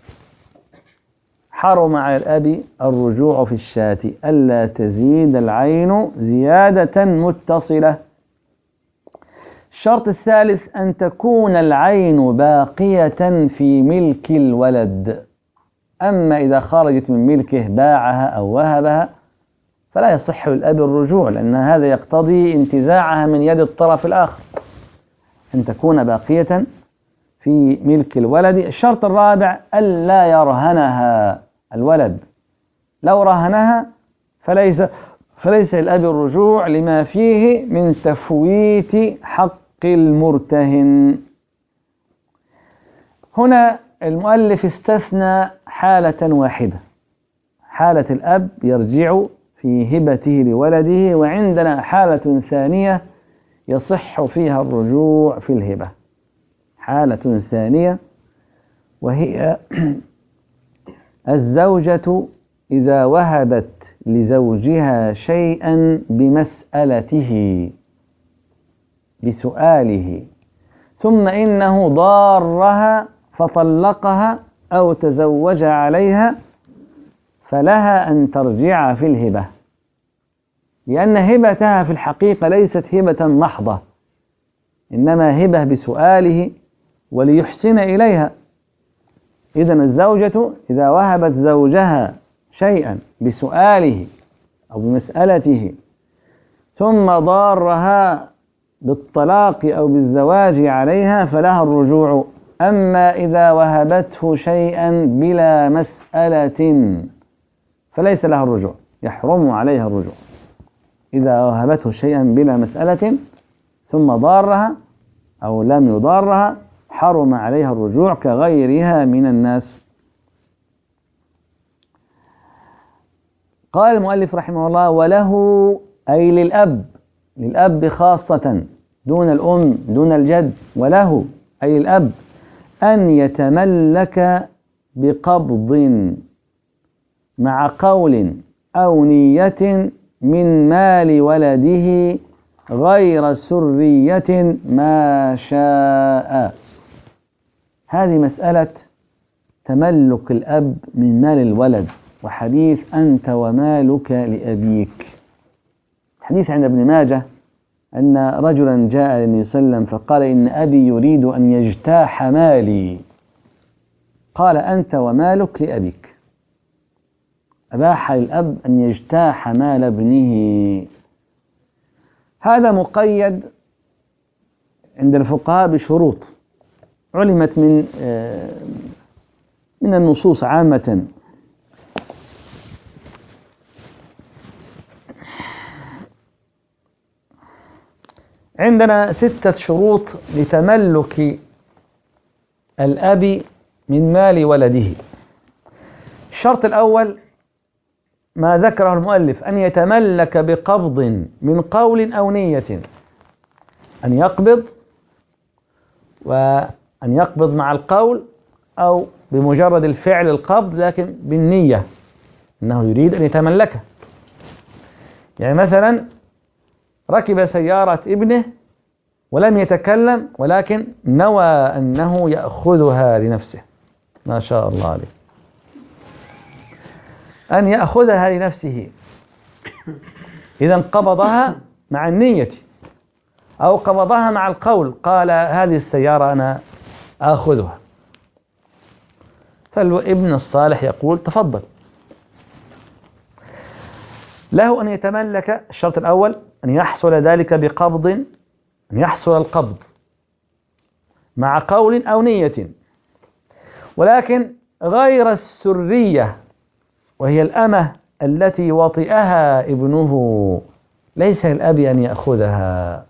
Speaker 1: حرم على الأب الرجوع في الشاة. ألا تزيد العين زيادة متصلة. الشرط الثالث أن تكون العين باقية في ملك الولد. أما إذا خرجت من ملكه باعها أو وهبها فلا يصح للأب الرجوع، لأن هذا يقتضي انتزاعها من يد الطرف الآخر. أن تكون باقية في ملك الولد. الشرط الرابع ألا يرهنها الولد، لو رهنها فليس فليس للأب الرجوع لما فيه من تفويت حق المرتهن. هنا المؤلف استثنى حالة واحدة، حالة الأب يرجع في هبته لولده، وعندنا حالة ثانية يصح فيها الرجوع في الهبة. حالة ثانية وهي الزوجة إذا وهبت لزوجها شيئا بمسألته بسؤاله، ثم إنه ضارها فطلقها أو تزوج عليها، فلها أن ترجع في الهبة، لأن هبتها في الحقيقة ليست هبة محضة، إنما هبة بسؤاله وليحسن إليها. إذن الزوجة إذا وهبت زوجها شيئا بسؤاله أو بمسألته ثم ضارها بالطلاق أو بالزواج عليها فلها الرجوع. أما إذا وهبته شيئا بلا مسألة فليس لها الرجوع، يحرم عليها الرجوع. إذا وهبته شيئا بلا مسألة ثم ضارها أو لم يضارها حرم عليها الرجوع كغيرها من الناس. قال المؤلف رحمه الله: وله أي للأب، للأب خاصة دون الأم دون الجد، وله أي الأب أن يتملك بقبض مع قول أو نية من مال ولده غير سرية ما شاء. هذه مسألة تملك الأب من مال الولد، وحديث أنت ومالك لأبيك. حديث عند ابن ماجه أن رجلا جاء للنبي صلى الله عليه وسلم فقال: إن أبي يريد أن يجتاح مالي. قال: أنت ومالك لأبيك. أباح للأب أن يجتاح مال ابنه. هذا مقيد عند الفقهاء بشروط علمت من من النصوص عامة. عندنا ستة شروط لتملك الأب من مال ولده. الشرط الأول ما ذكره المؤلف: أن يتملك بقبض من قول أو نية، أن يقبض، وأن يقبض مع القول أو بمجرد الفعل القبض لكن بالنية أنه يريد أن يتملكه. يعني مثلا ركب سيارة ابنه ولم يتكلم ولكن نوى أنه يأخذها لنفسه، ما شاء الله عليه، أن يأخذها لنفسه، إذا قبضها مع النية، أو قبضها مع القول، قال: هذه السيارة أنا آخذها. فالابن الصالح يقول: تفضل. له أن يتملك. الشرط الأول أن يحصل ذلك بقبض، أن يحصل القبض مع قول أو نية، ولكن غير السرية، وهي الأمة التي وطئها ابنه، ليس للأب أن يأخذها.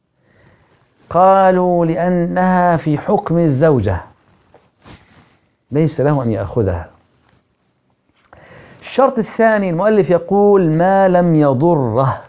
Speaker 1: قالوا: لأنها في حكم الزوجة، ليس له أن يأخذها. الشرط الثاني المؤلف يقول: ما لم يضره،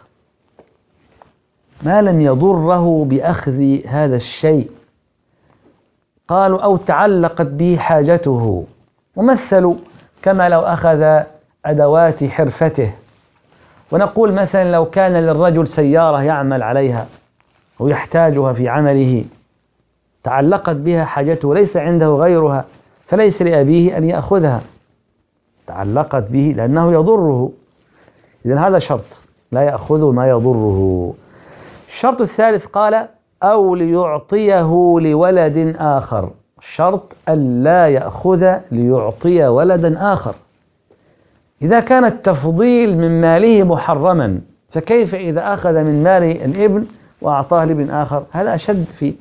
Speaker 1: ما لم يضره بأخذ هذا الشيء. قالوا: أو تعلقت به حاجته، ومثلوا كما لو أخذ أدوات حرفته. ونقول مثلا لو كان للرجل سيارة يعمل عليها ويحتاجها في عمله، تعلقت بها حاجته، ليس عنده غيرها، فليس لأبيه أن يأخذها، تعلقت به لأنه يضره. إذن هذا شرط، لا يأخذ ما يضره. الشرط الثالث قال: أو ليعطيه لولد آخر. الشرط ألا يأخذ ليعطي ولدا آخر. إذا كان التفضيل من ماله محرما، فكيف إذا أخذ من مال الابن وأعطاه لابن آخر؟ هذا أشد في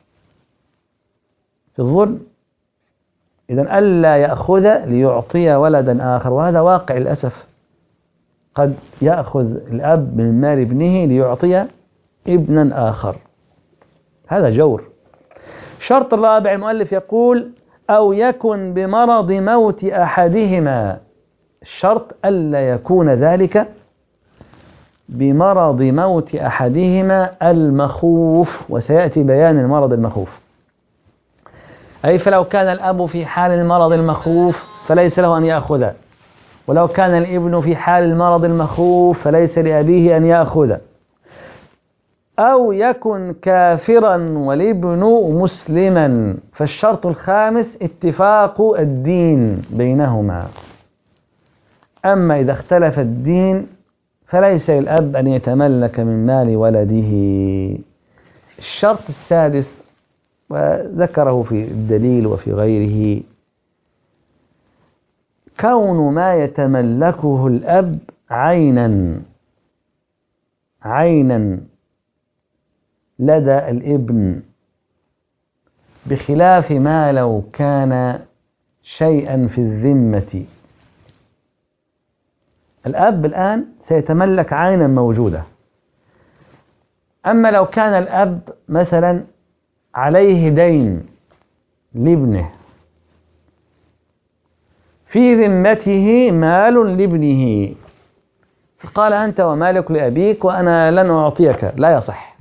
Speaker 1: في الظلم. إذن ألا يأخذ ليعطي ولدا آخر، وهذا واقع للأسف. قد يأخذ الأب من مال ابنه ليعطي ابنا آخر، هذا جور. شرط الرابع المؤلف يقول: أو يكن بمرض موت أحدهما. الشرط ألا يكون ذلك بمرض موت أحدهما المخوف، وسيأتي بيان المرض المخوف. أي فلو كان الأب في حال المرض المخوف فليس له أن يأخذ، ولو كان الابن في حال المرض المخوف فليس لأبيه أن يأخذ. أو يكن كافرا والابن مسلما، فالشرط الخامس اتفاق الدين بينهما. أما إذا اختلف الدين فليس للأب أن يتملك من مال ولده. الشرط السادس وذكره في الدليل وفي غيره: كون ما يتملكه الأب عينا عينا لدى الابن، بخلاف ما لو كان شيئا في الذمة. الأب الآن سيتملك عينا موجودة، أما لو كان الأب مثلا عليه دين لابنه، في ذمته مال لابنه، فقال: أنت ومالك لأبيك وأنا لن أعطيك، لا يصح.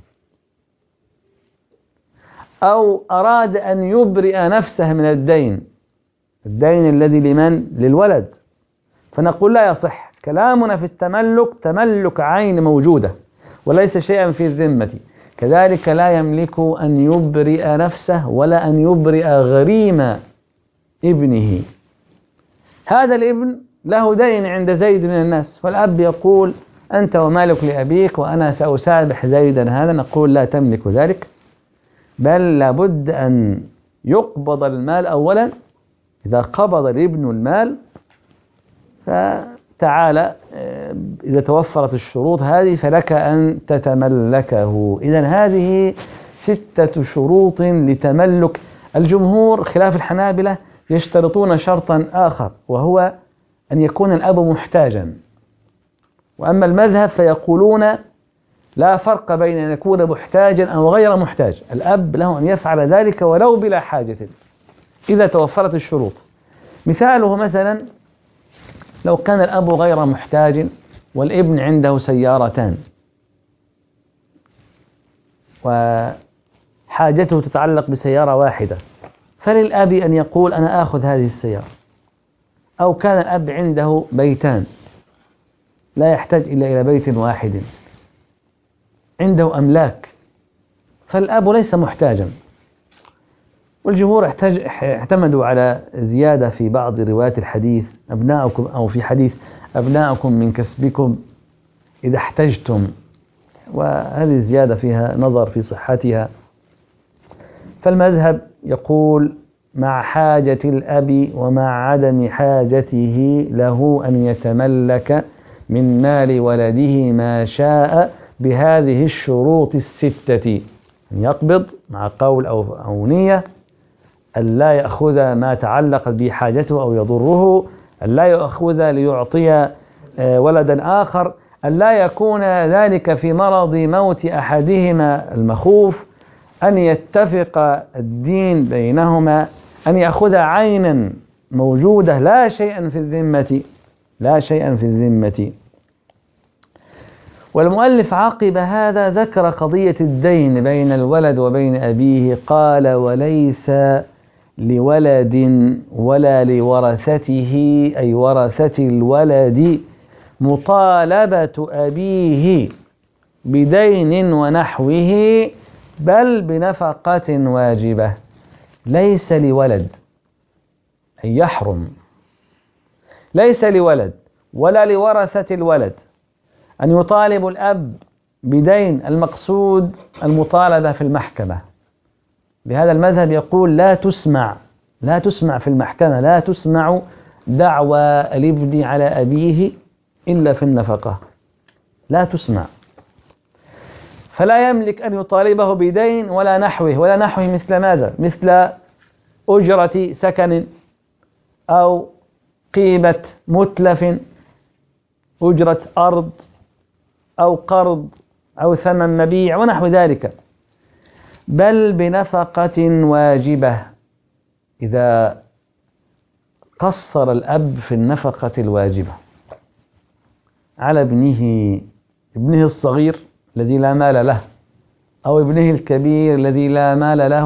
Speaker 1: أو أراد أن يبرئ نفسه من الدين، الدين الذي لمن؟ للولد، فنقول لا يصح. كلامنا في التملك تملك عين موجودة وليس شيئا في الذمة. كذلك لا يملك أن يبرئ نفسه ولا أن يبرئ غريم ابنه. هذا الابن له دين عند زيد من الناس، فالأب يقول: أنت ومالك لأبيك وأنا سأسامح زيدا هذا. نقول: لا تملك ذلك، بل لابد أن يقبض المال أولا. إذا قبض الابن المال فتعالى، إذا توفرت الشروط هذه فلك أن تتملكه. إذن هذه ستة شروط لتملك. الجمهور خلاف الحنابلة يشترطون شرطا آخر، وهو أن يكون الأب محتاجا. وأما المذهب فيقولون لا فرق بين أن يكون محتاجا أو غير محتاج، الأب له أن يفعل ذلك ولو بلا حاجة إذا توفرت الشروط. مثاله مثلا لو كان الأب غير محتاج والابن عنده سيارتان وحاجته تتعلق بسيارة واحدة، فللأب أن يقول: أنا آخذ هذه السيارة. أو كان الأب عنده بيتان لا يحتاج إلا إلى بيت واحد، عنده أملاك، فالأب ليس محتاجا. والجمهور اعتمدوا على زيادة في بعض روايات الحديث: أبناؤكم، أو في حديث: أبناؤكم من كسبكم إذا احتجتم، وهذه الزيادة فيها نظر في صحتها. فالمذهب يقول: مع حاجة الأب ومع عدم حاجته له أن يتملك من مال ولده ما شاء بهذه الشروط الستة: أن يقبض مع قول أو, أو نية، أن لا يأخذ ما تعلق بحاجته أو يضره، أن لا يأخذ ليعطي ولدا آخر، أن لا يكون ذلك في مرض موت أحدهما المخوف، أن يتفق الدين بينهما، أن يأخذ عينا موجودة لا شيئا في الذمة لا شيئا في الذمة. والمؤلف عقب هذا ذكر قضية الدين بين الولد وبين أبيه، قال: وليس لولد ولا لورثته، أي ورثة الولد، مطالبة أبيه بدين ونحوه، بل بنفقة واجبة. ليس لولد أي يحرم، ليس لولد ولا لورثة الولد أن يطالب الأب بدين المقصود المطالبة في المحكمة. بهذا المذهب يقول لا تسمع لا تسمع في المحكمة لا تسمع دعوى الابن على أبيه إلا في النفقة، لا تسمع. فلا يملك أن يطالبه بدين ولا نحوه ولا نحوه مثل ماذا؟ مثل أجرة سكن أو قيمة متلف، أجرة أرض أو قرض أو ثمن مبيع ونحو ذلك، بل بنفقة واجبة. إذا قصر الأب في النفقة الواجبة على ابنه ابنه الصغير الذي لا مال له أو ابنه الكبير الذي لا مال له،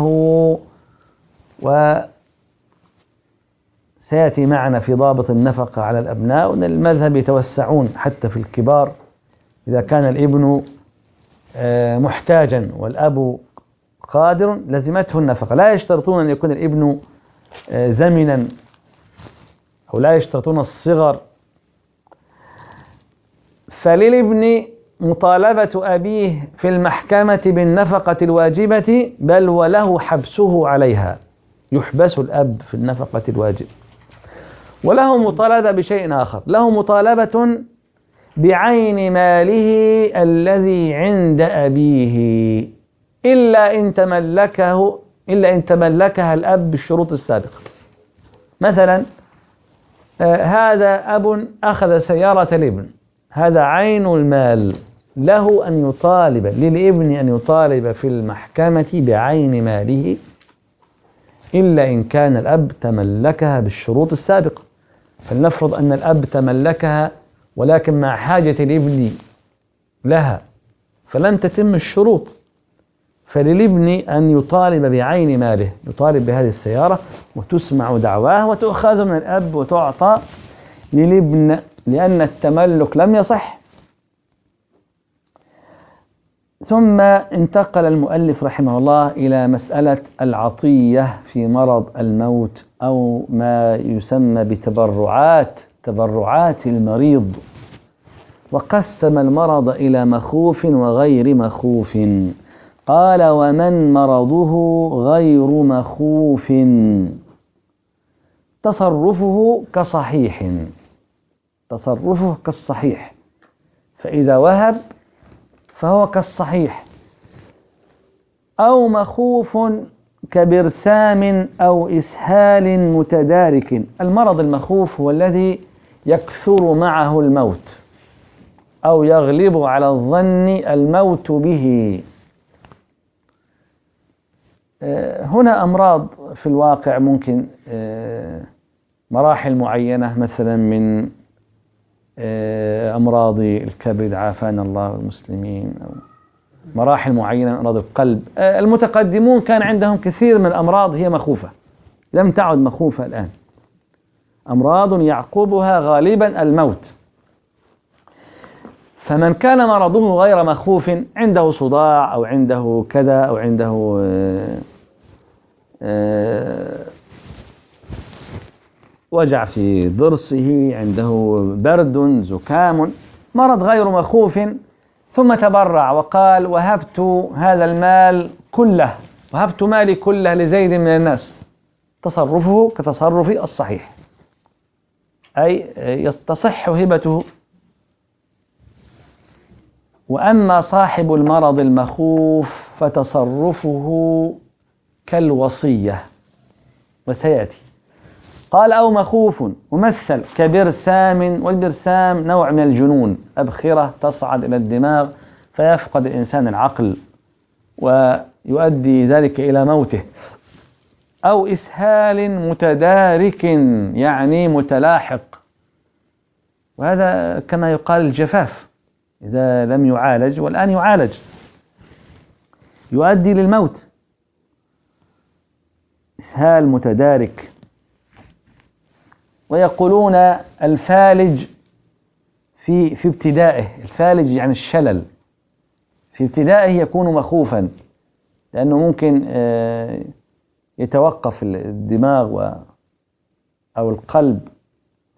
Speaker 1: وسيأتي معنا في ضابط النفقة على الأبناء أن المذهب يتوسعون حتى في الكبار. إذا كان الابن محتاجا والأب قادر لزمته النفقة، لا يشترطون أن يكون الابن زمنا أو لا يشترطون الصغر. فللابن مطالبة أبيه في المحكمة بالنفقة الواجبة، بل وله حبسه عليها، يحبس الأب في النفقة الواجبة. وله مطالبة بشيء آخر، له مطالبة بعين ماله الذي عند أبيه إلا إن تملكه إلا إن تملكها الأب بالشروط السابقة. مثلا آه هذا أب أخذ سيارة الابن، هذا عين المال، له أن يطالب للابن أن يطالب في المحكمة بعين ماله إلا إن كان الأب تملكها بالشروط السابقة. فلنفرض أن الأب تملكها ولكن مع حاجة الابن لها فلن تتم الشروط، فللابن أن يطالب بعين ماله، يطالب بهذه السيارة وتسمع دعواه وتؤخذ من الأب وتعطى للابن لأن التملك لم يصح. ثم انتقل المؤلف رحمه الله إلى مسألة العطية في مرض الموت أو ما يسمى بتبرعات تبرعات المريض، وقسم المرض إلى مخوف وغير مخوف. قال ومن مرضه غير مخوف تصرفه كصحيح تصرفه كالصحيح، فإذا وهب فهو كالصحيح، أو مخوف كبرسام أو إسهال متدارك. المرض المخوف هو الذي يكثر معه الموت أو يغلب على الظن الموت به. هنا أمراض في الواقع ممكن مراحل معينة، مثلا من أمراض الكبد عافانا الله والمسلمين، أو مراحل معينة من أمراض القلب. المتقدمون كان عندهم كثير من الأمراض هي مخوفة، لم تعد مخوفة الآن، أمراض يعقبها غالبا الموت. فمن كان مرضه غير مخوف، عنده صداع أو عنده كذا أو عنده وجع في ضرسه، عنده برد زكام، مرض غير مخوف، ثم تبرع وقال وهبت هذا المال كله، وهبت مالي كله لزيد من الناس، تصرفه كتصرف الصحيح، أي تصح هبته. وأما صاحب المرض المخوف فتصرفه كالوصية، وسيأتي. قال أو مخوف ممثل كبرسام، والبرسام نوع من الجنون، أبخرة تصعد إلى الدماغ فيفقد الإنسان العقل ويؤدي ذلك إلى موته. أو إسهال متدارك يعني متلاحق، وهذا كما يقال الجفاف إذا لم يعالج، والآن يعالج، يؤدي للموت. إسهال متدارك. ويقولون الفالج في في ابتدائه، الفالج يعني الشلل، في ابتدائه يكون مخوفا لأنه ممكن يتوقف الدماغ أو القلب،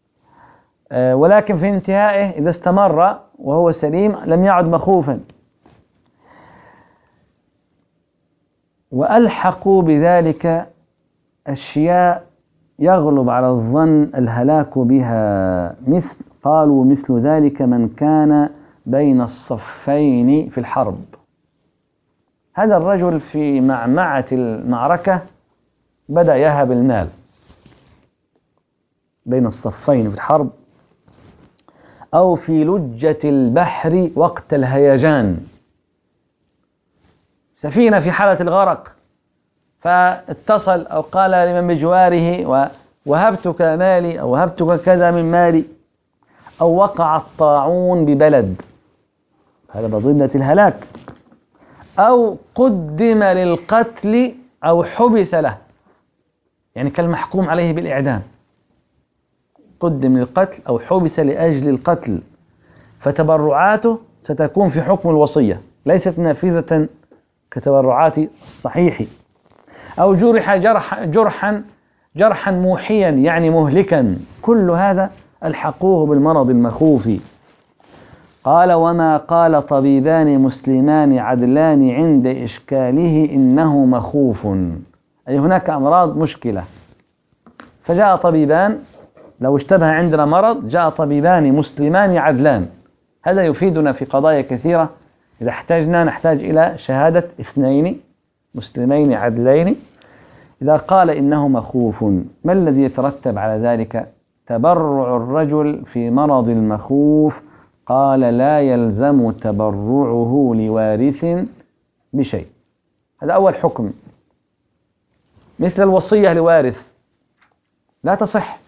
Speaker 1: ولكن في انتهائه إذا استمر وهو سليم لم يعد مخوفا. وألحقوا بذلك أشياء يغلب على الظن الهلاك بها، مثل قالوا مثل ذلك من كان بين الصفين في الحرب. هذا الرجل في معمعة المعركة بدأ يهب المال بين الصفين في الحرب، أو في لجة البحر وقت الهيجان، سفينة في حالة الغرق، فاتصل أو قال لمن بجواره وهبتك مالي أو وهبتك كذا من مالي، أو وقع الطاعون ببلد، هذا بضمنة الهلاك، أو قدم للقتل أو حبس له، يعني كالمحكوم عليه بالإعدام، قدم للقتل أو حبس لأجل القتل، فتبرعاته ستكون في حكم الوصية ليست نافذة كتبرعات الصحيح. أو جرح جرح جرحا جرحا موحيا يعني مهلكا، كل هذا ألحقوه بالمرض المخوف. قال وما قال طبيبان مسلمان عدلان عند إشكاله إنه مخوف، أي هناك أمراض مشكلة، فجاء طبيبان، لو اشتبه عندنا مرض جاء طبيبان مسلمان عدلان. هذا يفيدنا في قضايا كثيرة، إذا احتاجنا نحتاج إلى شهادة اثنين مسلمين عدلين. إذا قال إنه مخوف، ما الذي يترتب على ذلك؟ تبرع الرجل في مرض المخوف. قال لا يلزم تبرعه لوارث بشيء، هذا أول حكم. مثل الوصية لوارث لا تصح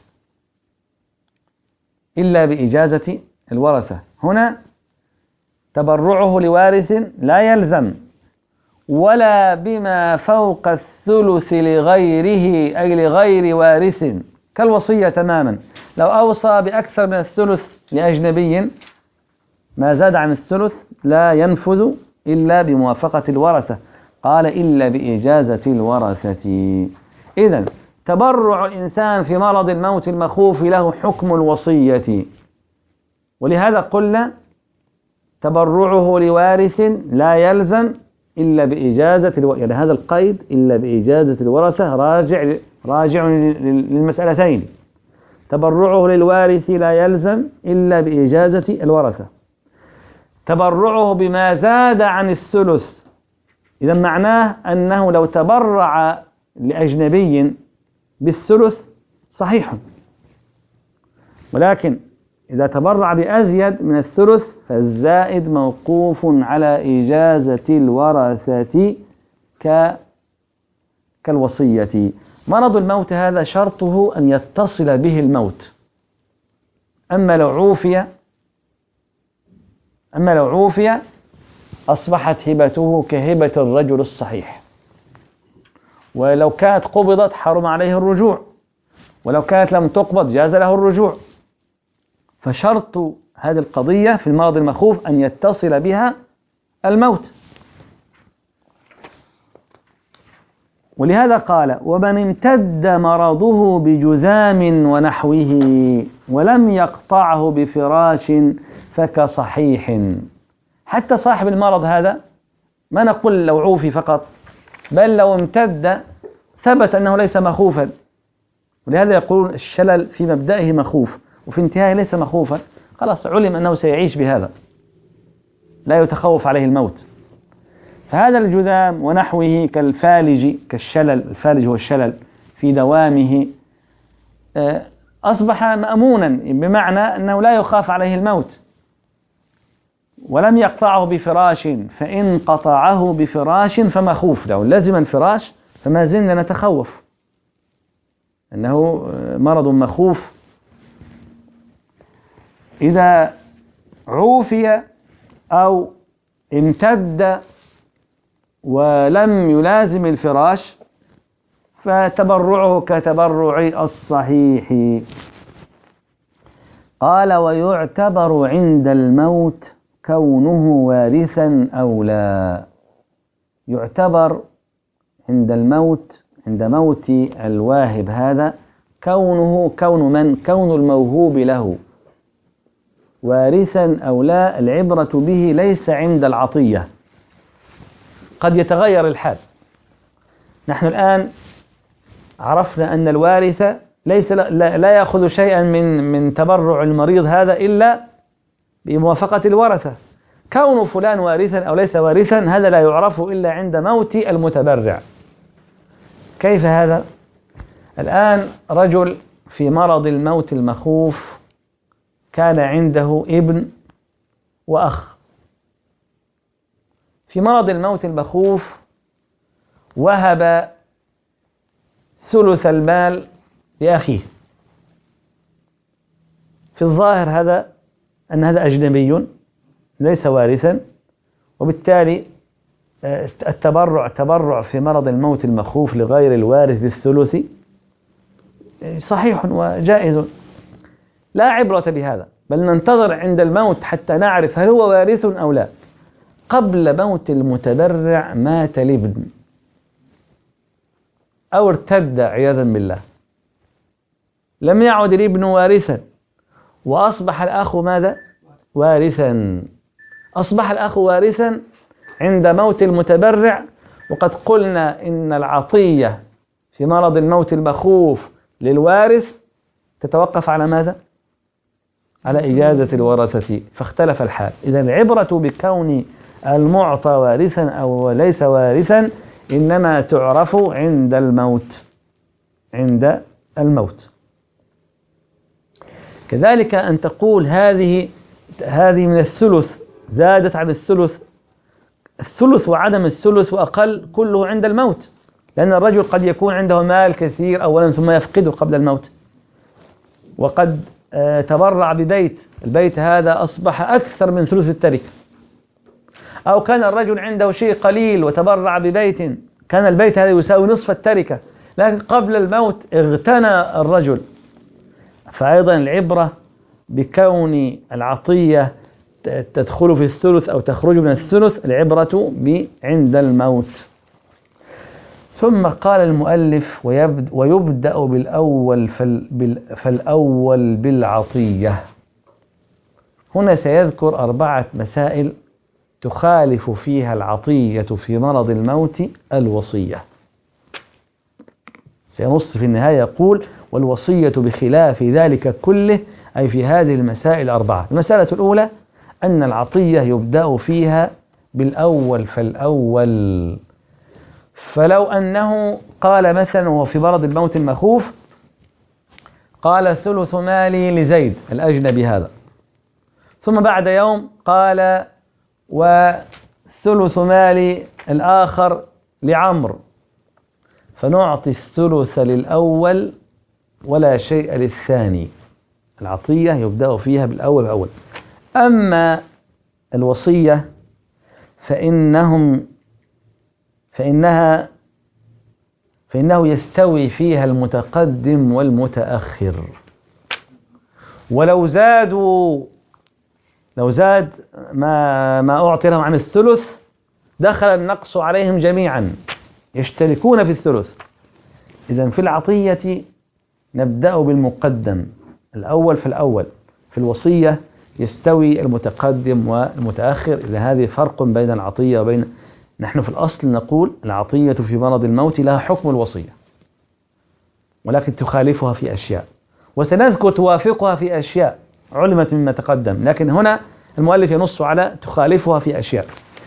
Speaker 1: إلا بإجازة الورثة، هنا تبرعه لوارث لا يلزم، ولا بما فوق الثلث لغيره أي لغير وارث، كالوصية تماما. لو أوصى بأكثر من الثلث لأجنبي، ما زاد عن الثلث لا ينفذ إلا بموافقة الورثة. قال إلا بإجازة الورثة. إذن تبرع الإنسان في مرض الموت المخوف له حكم الوصية، ولهذا قلنا تبرعه لوارث لا يلزم إلا بإجازة الو... يعني هذا القيد إلا بإجازة الورثة راجع راجع للمسألتين. تبرعه للوارث لا يلزم إلا بإجازة الورثة. تبرعه بما زاد عن الثلث، إذا معناه أنه لو تبرع لأجنبي بالثلث صحيح، ولكن إذا تبرع بأزيد من الثلث فالزائد موقوف على إجازة الورثة ك... كالوصية. مرض الموت هذا شرطه أن يتصل به الموت، أما لو عوفي أما لو عوفي أصبحت هبته كهبة الرجل الصحيح، ولو كانت قبضت حرم عليه الرجوع، ولو كانت لم تقبض جاز له الرجوع. فشرط هذه القضية في المرض المخوف أن يتصل بها الموت. ولهذا قال ومن امتد مرضه بجذام ونحوه ولم يقطعه بفراش فكصحيح. حتى صاحب المرض هذا ما نقول لو عوفي فقط، بل لو امتد ثبت أنه ليس مخوفا، ولهذا يقولون الشلل في مبدئه مخوف وفي انتهائه ليس مخوفا، خلاص علم أنه سيعيش بهذا، لا يتخوف عليه الموت. فهذا الجذام ونحوه كالفالج، كالشلل، الفالج هو الشلل في دوامه، أصبح مأمونا، بمعنى أنه لا يخاف عليه الموت. ولم يقطعه بفراش، فإن قطعه بفراش فمخوف، لو لزم الفراش فما زلنا نتخوف أنه مرض مخوف. إذا عوفي أو امتد ولم يلازم الفراش فتبرعه كتبرع الصحيح. قال ويعتبر عند الموت كونه وارثا أو لا. يعتبر عند الموت، عند موت الواهب هذا، كونه كون من؟ كون الموهوب له وارثا أو لا. العبرة به ليس عند العطية، قد يتغير الحال، نحن الآن عرفنا أن الوارث ليس لا, لا يأخذ شيئا من من تبرع المريض هذا إلا بموافقة الورثة. كون فلان وارثا أو ليس وارثا هذا لا يعرف إلا عند موت المتبرع. كيف هذا؟ الآن رجل في مرض الموت المخوف كان عنده ابن وأخ. في مرض الموت المخوف وهب ثلث المال لأخيه. في الظاهر هذا أن هذا أجنبي ليس وارثا، وبالتالي التبرع تبرع في مرض الموت المخوف لغير الوارث بالثلث صحيح وجائز، لا عبرة بهذا، بل ننتظر عند الموت حتى نعرف هل هو وارث أو لا. قبل موت المتبرع مات الابن أو ارتد عياذا بالله، لم يعد الابن وارثا وأصبح الأخ ماذا؟ وارثا. أصبح الأخ وارثا عند موت المتبرع، وقد قلنا إن العطية في مرض الموت المخوف للوارث تتوقف على ماذا؟ على إجازة الورثة، فاختلف الحال. إذا العبرة بكون المعطى وارثا أو ليس وارثا إنما تعرف عند الموت، عند الموت. كذلك أن تقول هذه هذه من الثلث زادت عن الثلث، الثلث وعدم الثلث وأقل كله عند الموت، لأن الرجل قد يكون عنده مال كثير أولا ثم يفقده قبل الموت، وقد تبرع ببيت، البيت هذا أصبح أكثر من ثلث التركة، أو كان الرجل عنده شيء قليل وتبرع ببيت كان البيت هذا يساوي نصف التركة، لكن قبل الموت اغتنى الرجل. فأيضا العبرة بكون العطية تدخل في الثلث أو تخرج من الثلث، العبرة عند الموت. ثم قال المؤلف ويبدأ بالأول فالأول بالعطية. هنا سيذكر أربعة مسائل تخالف فيها العطية في مرض الموت الوصية. سينص في النهاية يقول والوصية بخلاف ذلك كله، أي في هذه المسائل الأربعة. المسألة الأولى أن العطية يبدأ فيها بالأول فالأول. فلو أنه قال مثلا وهو في مرض الموت المخوف قال ثلث مالي لزيد الأجنبي هذا، ثم بعد يوم قال وثلث مالي الآخر لعمر، فنعطي الثلث للأول ولا شيء للثاني. العطية يبدأ فيها بالأول أول. أما الوصية فإنهم فإنها فإنه يستوي فيها المتقدم والمتأخر، ولو زادوا لو زاد ما ما أعطي لهم عن الثلث دخل النقص عليهم جميعا، يشتركون في الثلث. إذن في العطية نبدأ بالمقدم، الأول في الأول. في الوصية يستوي المتقدم والمتأخر. إذا هذه فرق بين العطية وبين، نحن في الأصل نقول العطية في مرض الموت لها حكم الوصية، ولكن تخالفها في أشياء، وسنذكر توافقها في أشياء علمت مما تقدم، لكن هنا المؤلف ينص على تخالفها في أشياء.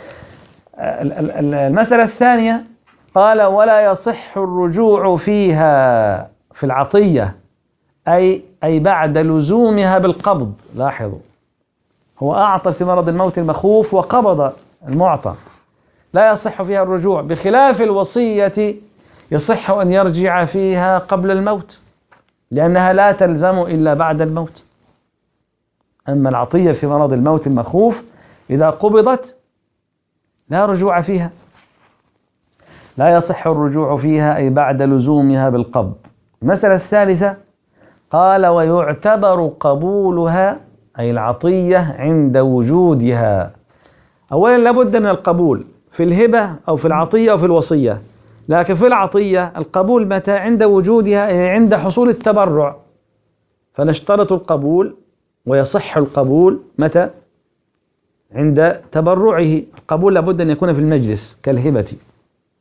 Speaker 1: المسألة الثانية قال ولا يصح الرجوع فيها في العطية، أي أي بعد لزومها بالقبض. لاحظوا، هو أعطى في مرض الموت المخوف وقبض المعطى، لا يصح فيها الرجوع، بخلاف الوصية يصح أن يرجع فيها قبل الموت لأنها لا تلزم إلا بعد الموت. أما العطية في مرض الموت المخوف إذا قبضت لا رجوع فيها، لا يصح الرجوع فيها أي بعد لزومها بالقبض. المسألة الثالثة قال ويعتبر قبولها أي العطية عند وجودها. أولا لابد من القبول في الهبة أو في العطية أو في الوصية، لكن في العطية القبول متى؟ عند وجودها، أي عند حصول التبرع، فنشترط القبول ويصح القبول متى؟ عند تبرعه. القبول لابد أن يكون في المجلس كالهبة،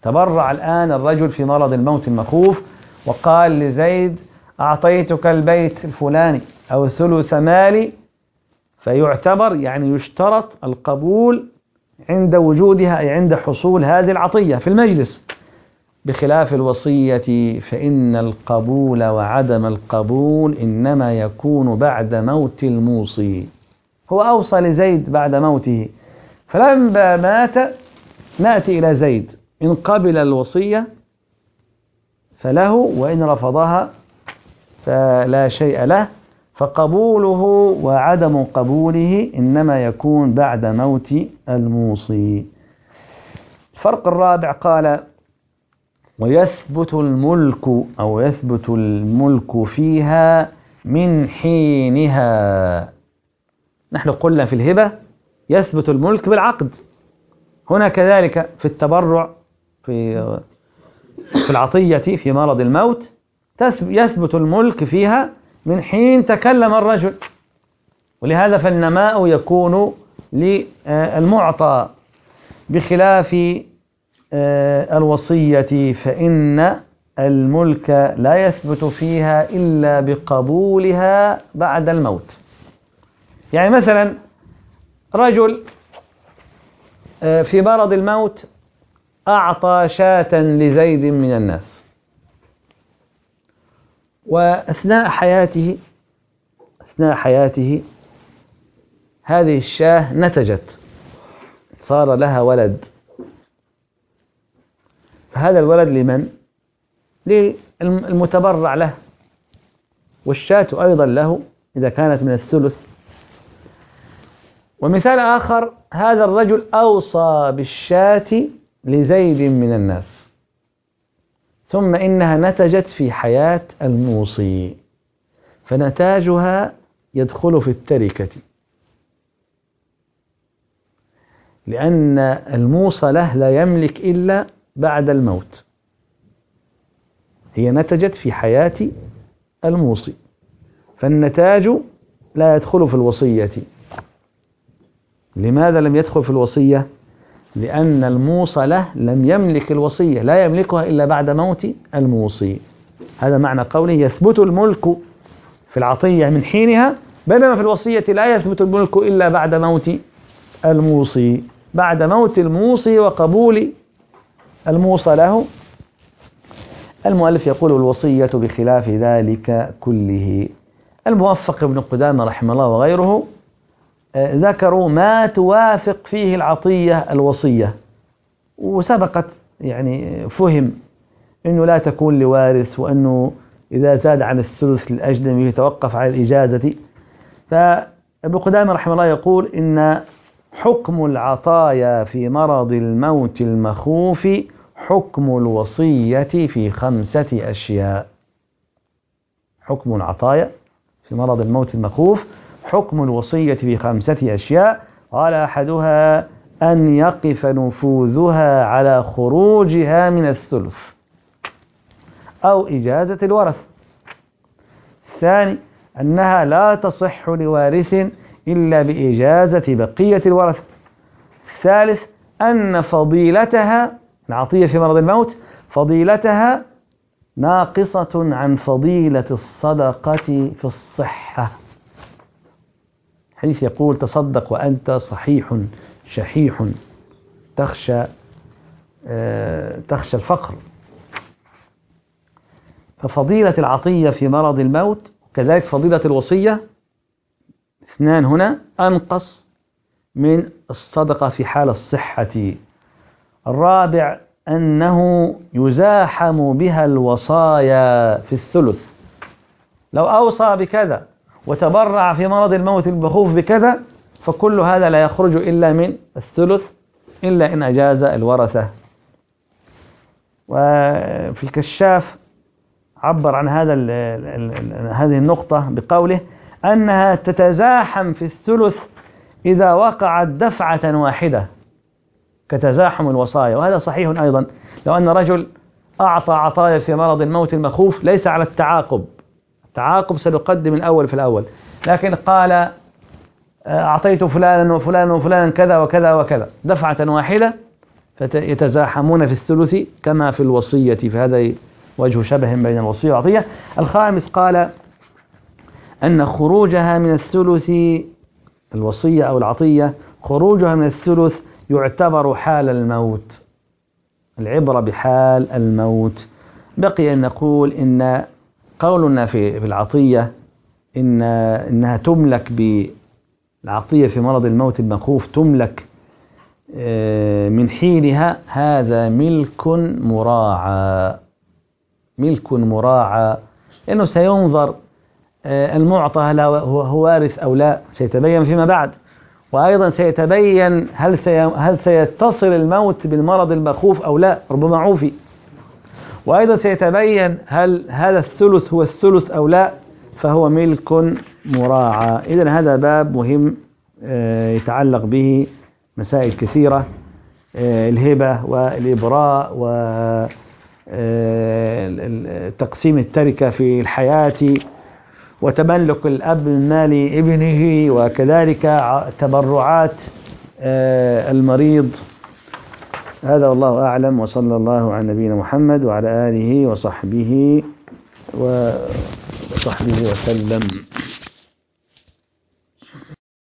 Speaker 1: تبرع الآن الرجل في مرض الموت المخوف وقال لزيد أعطيتك البيت الفلاني أو ثلث مالي، فيعتبر يعني يشترط القبول عند وجودها، أي عند حصول هذه العطية في المجلس، بخلاف الوصية فإن القبول وعدم القبول إنما يكون بعد موت الموصي. هو أوصى لزيد بعد موته، فلما مات نأتي إلى زيد، إن قبل الوصية فله، وإن رفضها فلا شيء له، فقبوله وعدم قبوله إنما يكون بعد موت الموصي. الفرق الرابع قال ويثبت الملك أو يثبت الملك فيها من حينها. نحن قلنا في الهبة يثبت الملك بالعقد، هنا كذلك في التبرع في في العطية في مرض الموت يثبت الملك فيها من حين تكلم الرجل، ولهذا فالنماء يكون للمعطى، بخلاف الوصية فإن الملك لا يثبت فيها إلا بقبولها بعد الموت. يعني مثلا رجل في مرض الموت أعطى شاة لزيد من الناس، وأثناء حياته أثناء حياته هذه الشاة نتجت، صار لها ولد، فهذا الولد لمن؟ للمتبرع له، والشاة أيضا له إذا كانت من الثلث. ومثال آخر، هذا الرجل أوصى بالشاة لزيد من الناس، ثم إنها نتجت في حياة الموصي، فنتاجها يدخل في التركة، لأن الموصى له لا يملك إلا بعد الموت، هي نتجت في حياة الموصي، فالنتاج لا يدخل في الوصية. لماذا لم يدخل في الوصية؟ لأن الموصى له لم يملك الوصية، لا يملكها إلا بعد موت الموصي. هذا معنى قوله يثبت الملك في العطية من حينها، بينما في الوصية لا يثبت الملك إلا بعد موت الموصي، بعد موت الموصي وقبول الموصى له. المؤلف يقول الوصية بخلاف ذلك كله. الموفق ابن قدامة رحمه الله وغيره ذكروا ما توافق فيه العطية الوصية، وسبقت يعني فهم أنه لا تكون لوارث، وأنه إذا زاد عن الثلث للأجنبي يتوقف على الإجازة. فابن قدامة رحمه الله يقول إن حكم العطايا في مرض الموت المخوف حكم الوصية في خمسة أشياء. حكم العطايا في مرض الموت المخوف حكم الوصية في خمسة أشياء. قال أحدها أن يقف نفوذها على خروجها من الثلث أو إجازة الورث. الثاني أنها لا تصح لوارث إلا بإجازة بقية الورث. الثالث أن فضيلتها العطية في مرض الموت فضيلتها ناقصة عن فضيلة الصدقة في الصحة. حديث يقول تصدق وأنت صحيح شحيح تخشى آه تخشى الفقر. ففضيلة العطية في مرض الموت كذلك فضيلة الوصية اثنان هنا أنقص من الصدقة في حال الصحة. الرابع أنه يزاحم بها الوصايا في الثلث، لو أوصى بكذا وتبرع في مرض الموت المخوف بكذا فكل هذا لا يخرج إلا من الثلث إلا إن أجاز الورثة. وفي الكشاف عبر عن هذا ال ال ال هذه النقطة بقوله أنها تتزاحم في الثلث إذا وقعت دفعة واحدة كتزاحم الوصايا، وهذا صحيح أيضا. لو أن رجل أعطى عطايا في مرض الموت المخوف ليس على التعاقب، التعاقب سنقدم الأول في الأول، لكن قال أعطيت فلانا وفلانا وفلانا كذا وكذا وكذا دفعة واحدة، فيتزاحمون في الثلث كما في الوصية، فهذا وجه شبه بين الوصية والعطية. الخامس قال أن خروجها من الثلث، الوصية أو العطية، خروجها من الثلث يعتبر حال الموت، العبرة بحال الموت. بقي أن نقول إن قولنا في العطية إن إنها تملك بالعطية في مرض الموت المخوف، تملك من حينها، هذا ملك مراعى، ملك مراعى، لأنه سينظر المعطى هل هو وارث أو لا، سيتبين فيما بعد. وأيضا سيتبين هل سي هل سيتصل الموت بالمرض المخوف أو لا، ربما عوفي. وأيضا سيتبين هل هذا الثلث هو الثلث أو لا، فهو ملك مراعى. إذن هذا باب مهم يتعلق به مسائل كثيرة، الهبة والإبراء وتقسيم التركة في الحياة، وتملك الأب من مال ابنه، وكذلك تبرعات المريض. هذا والله أعلم، وصلى الله على نبينا محمد وعلى آله وصحبه وصحبه وسلم.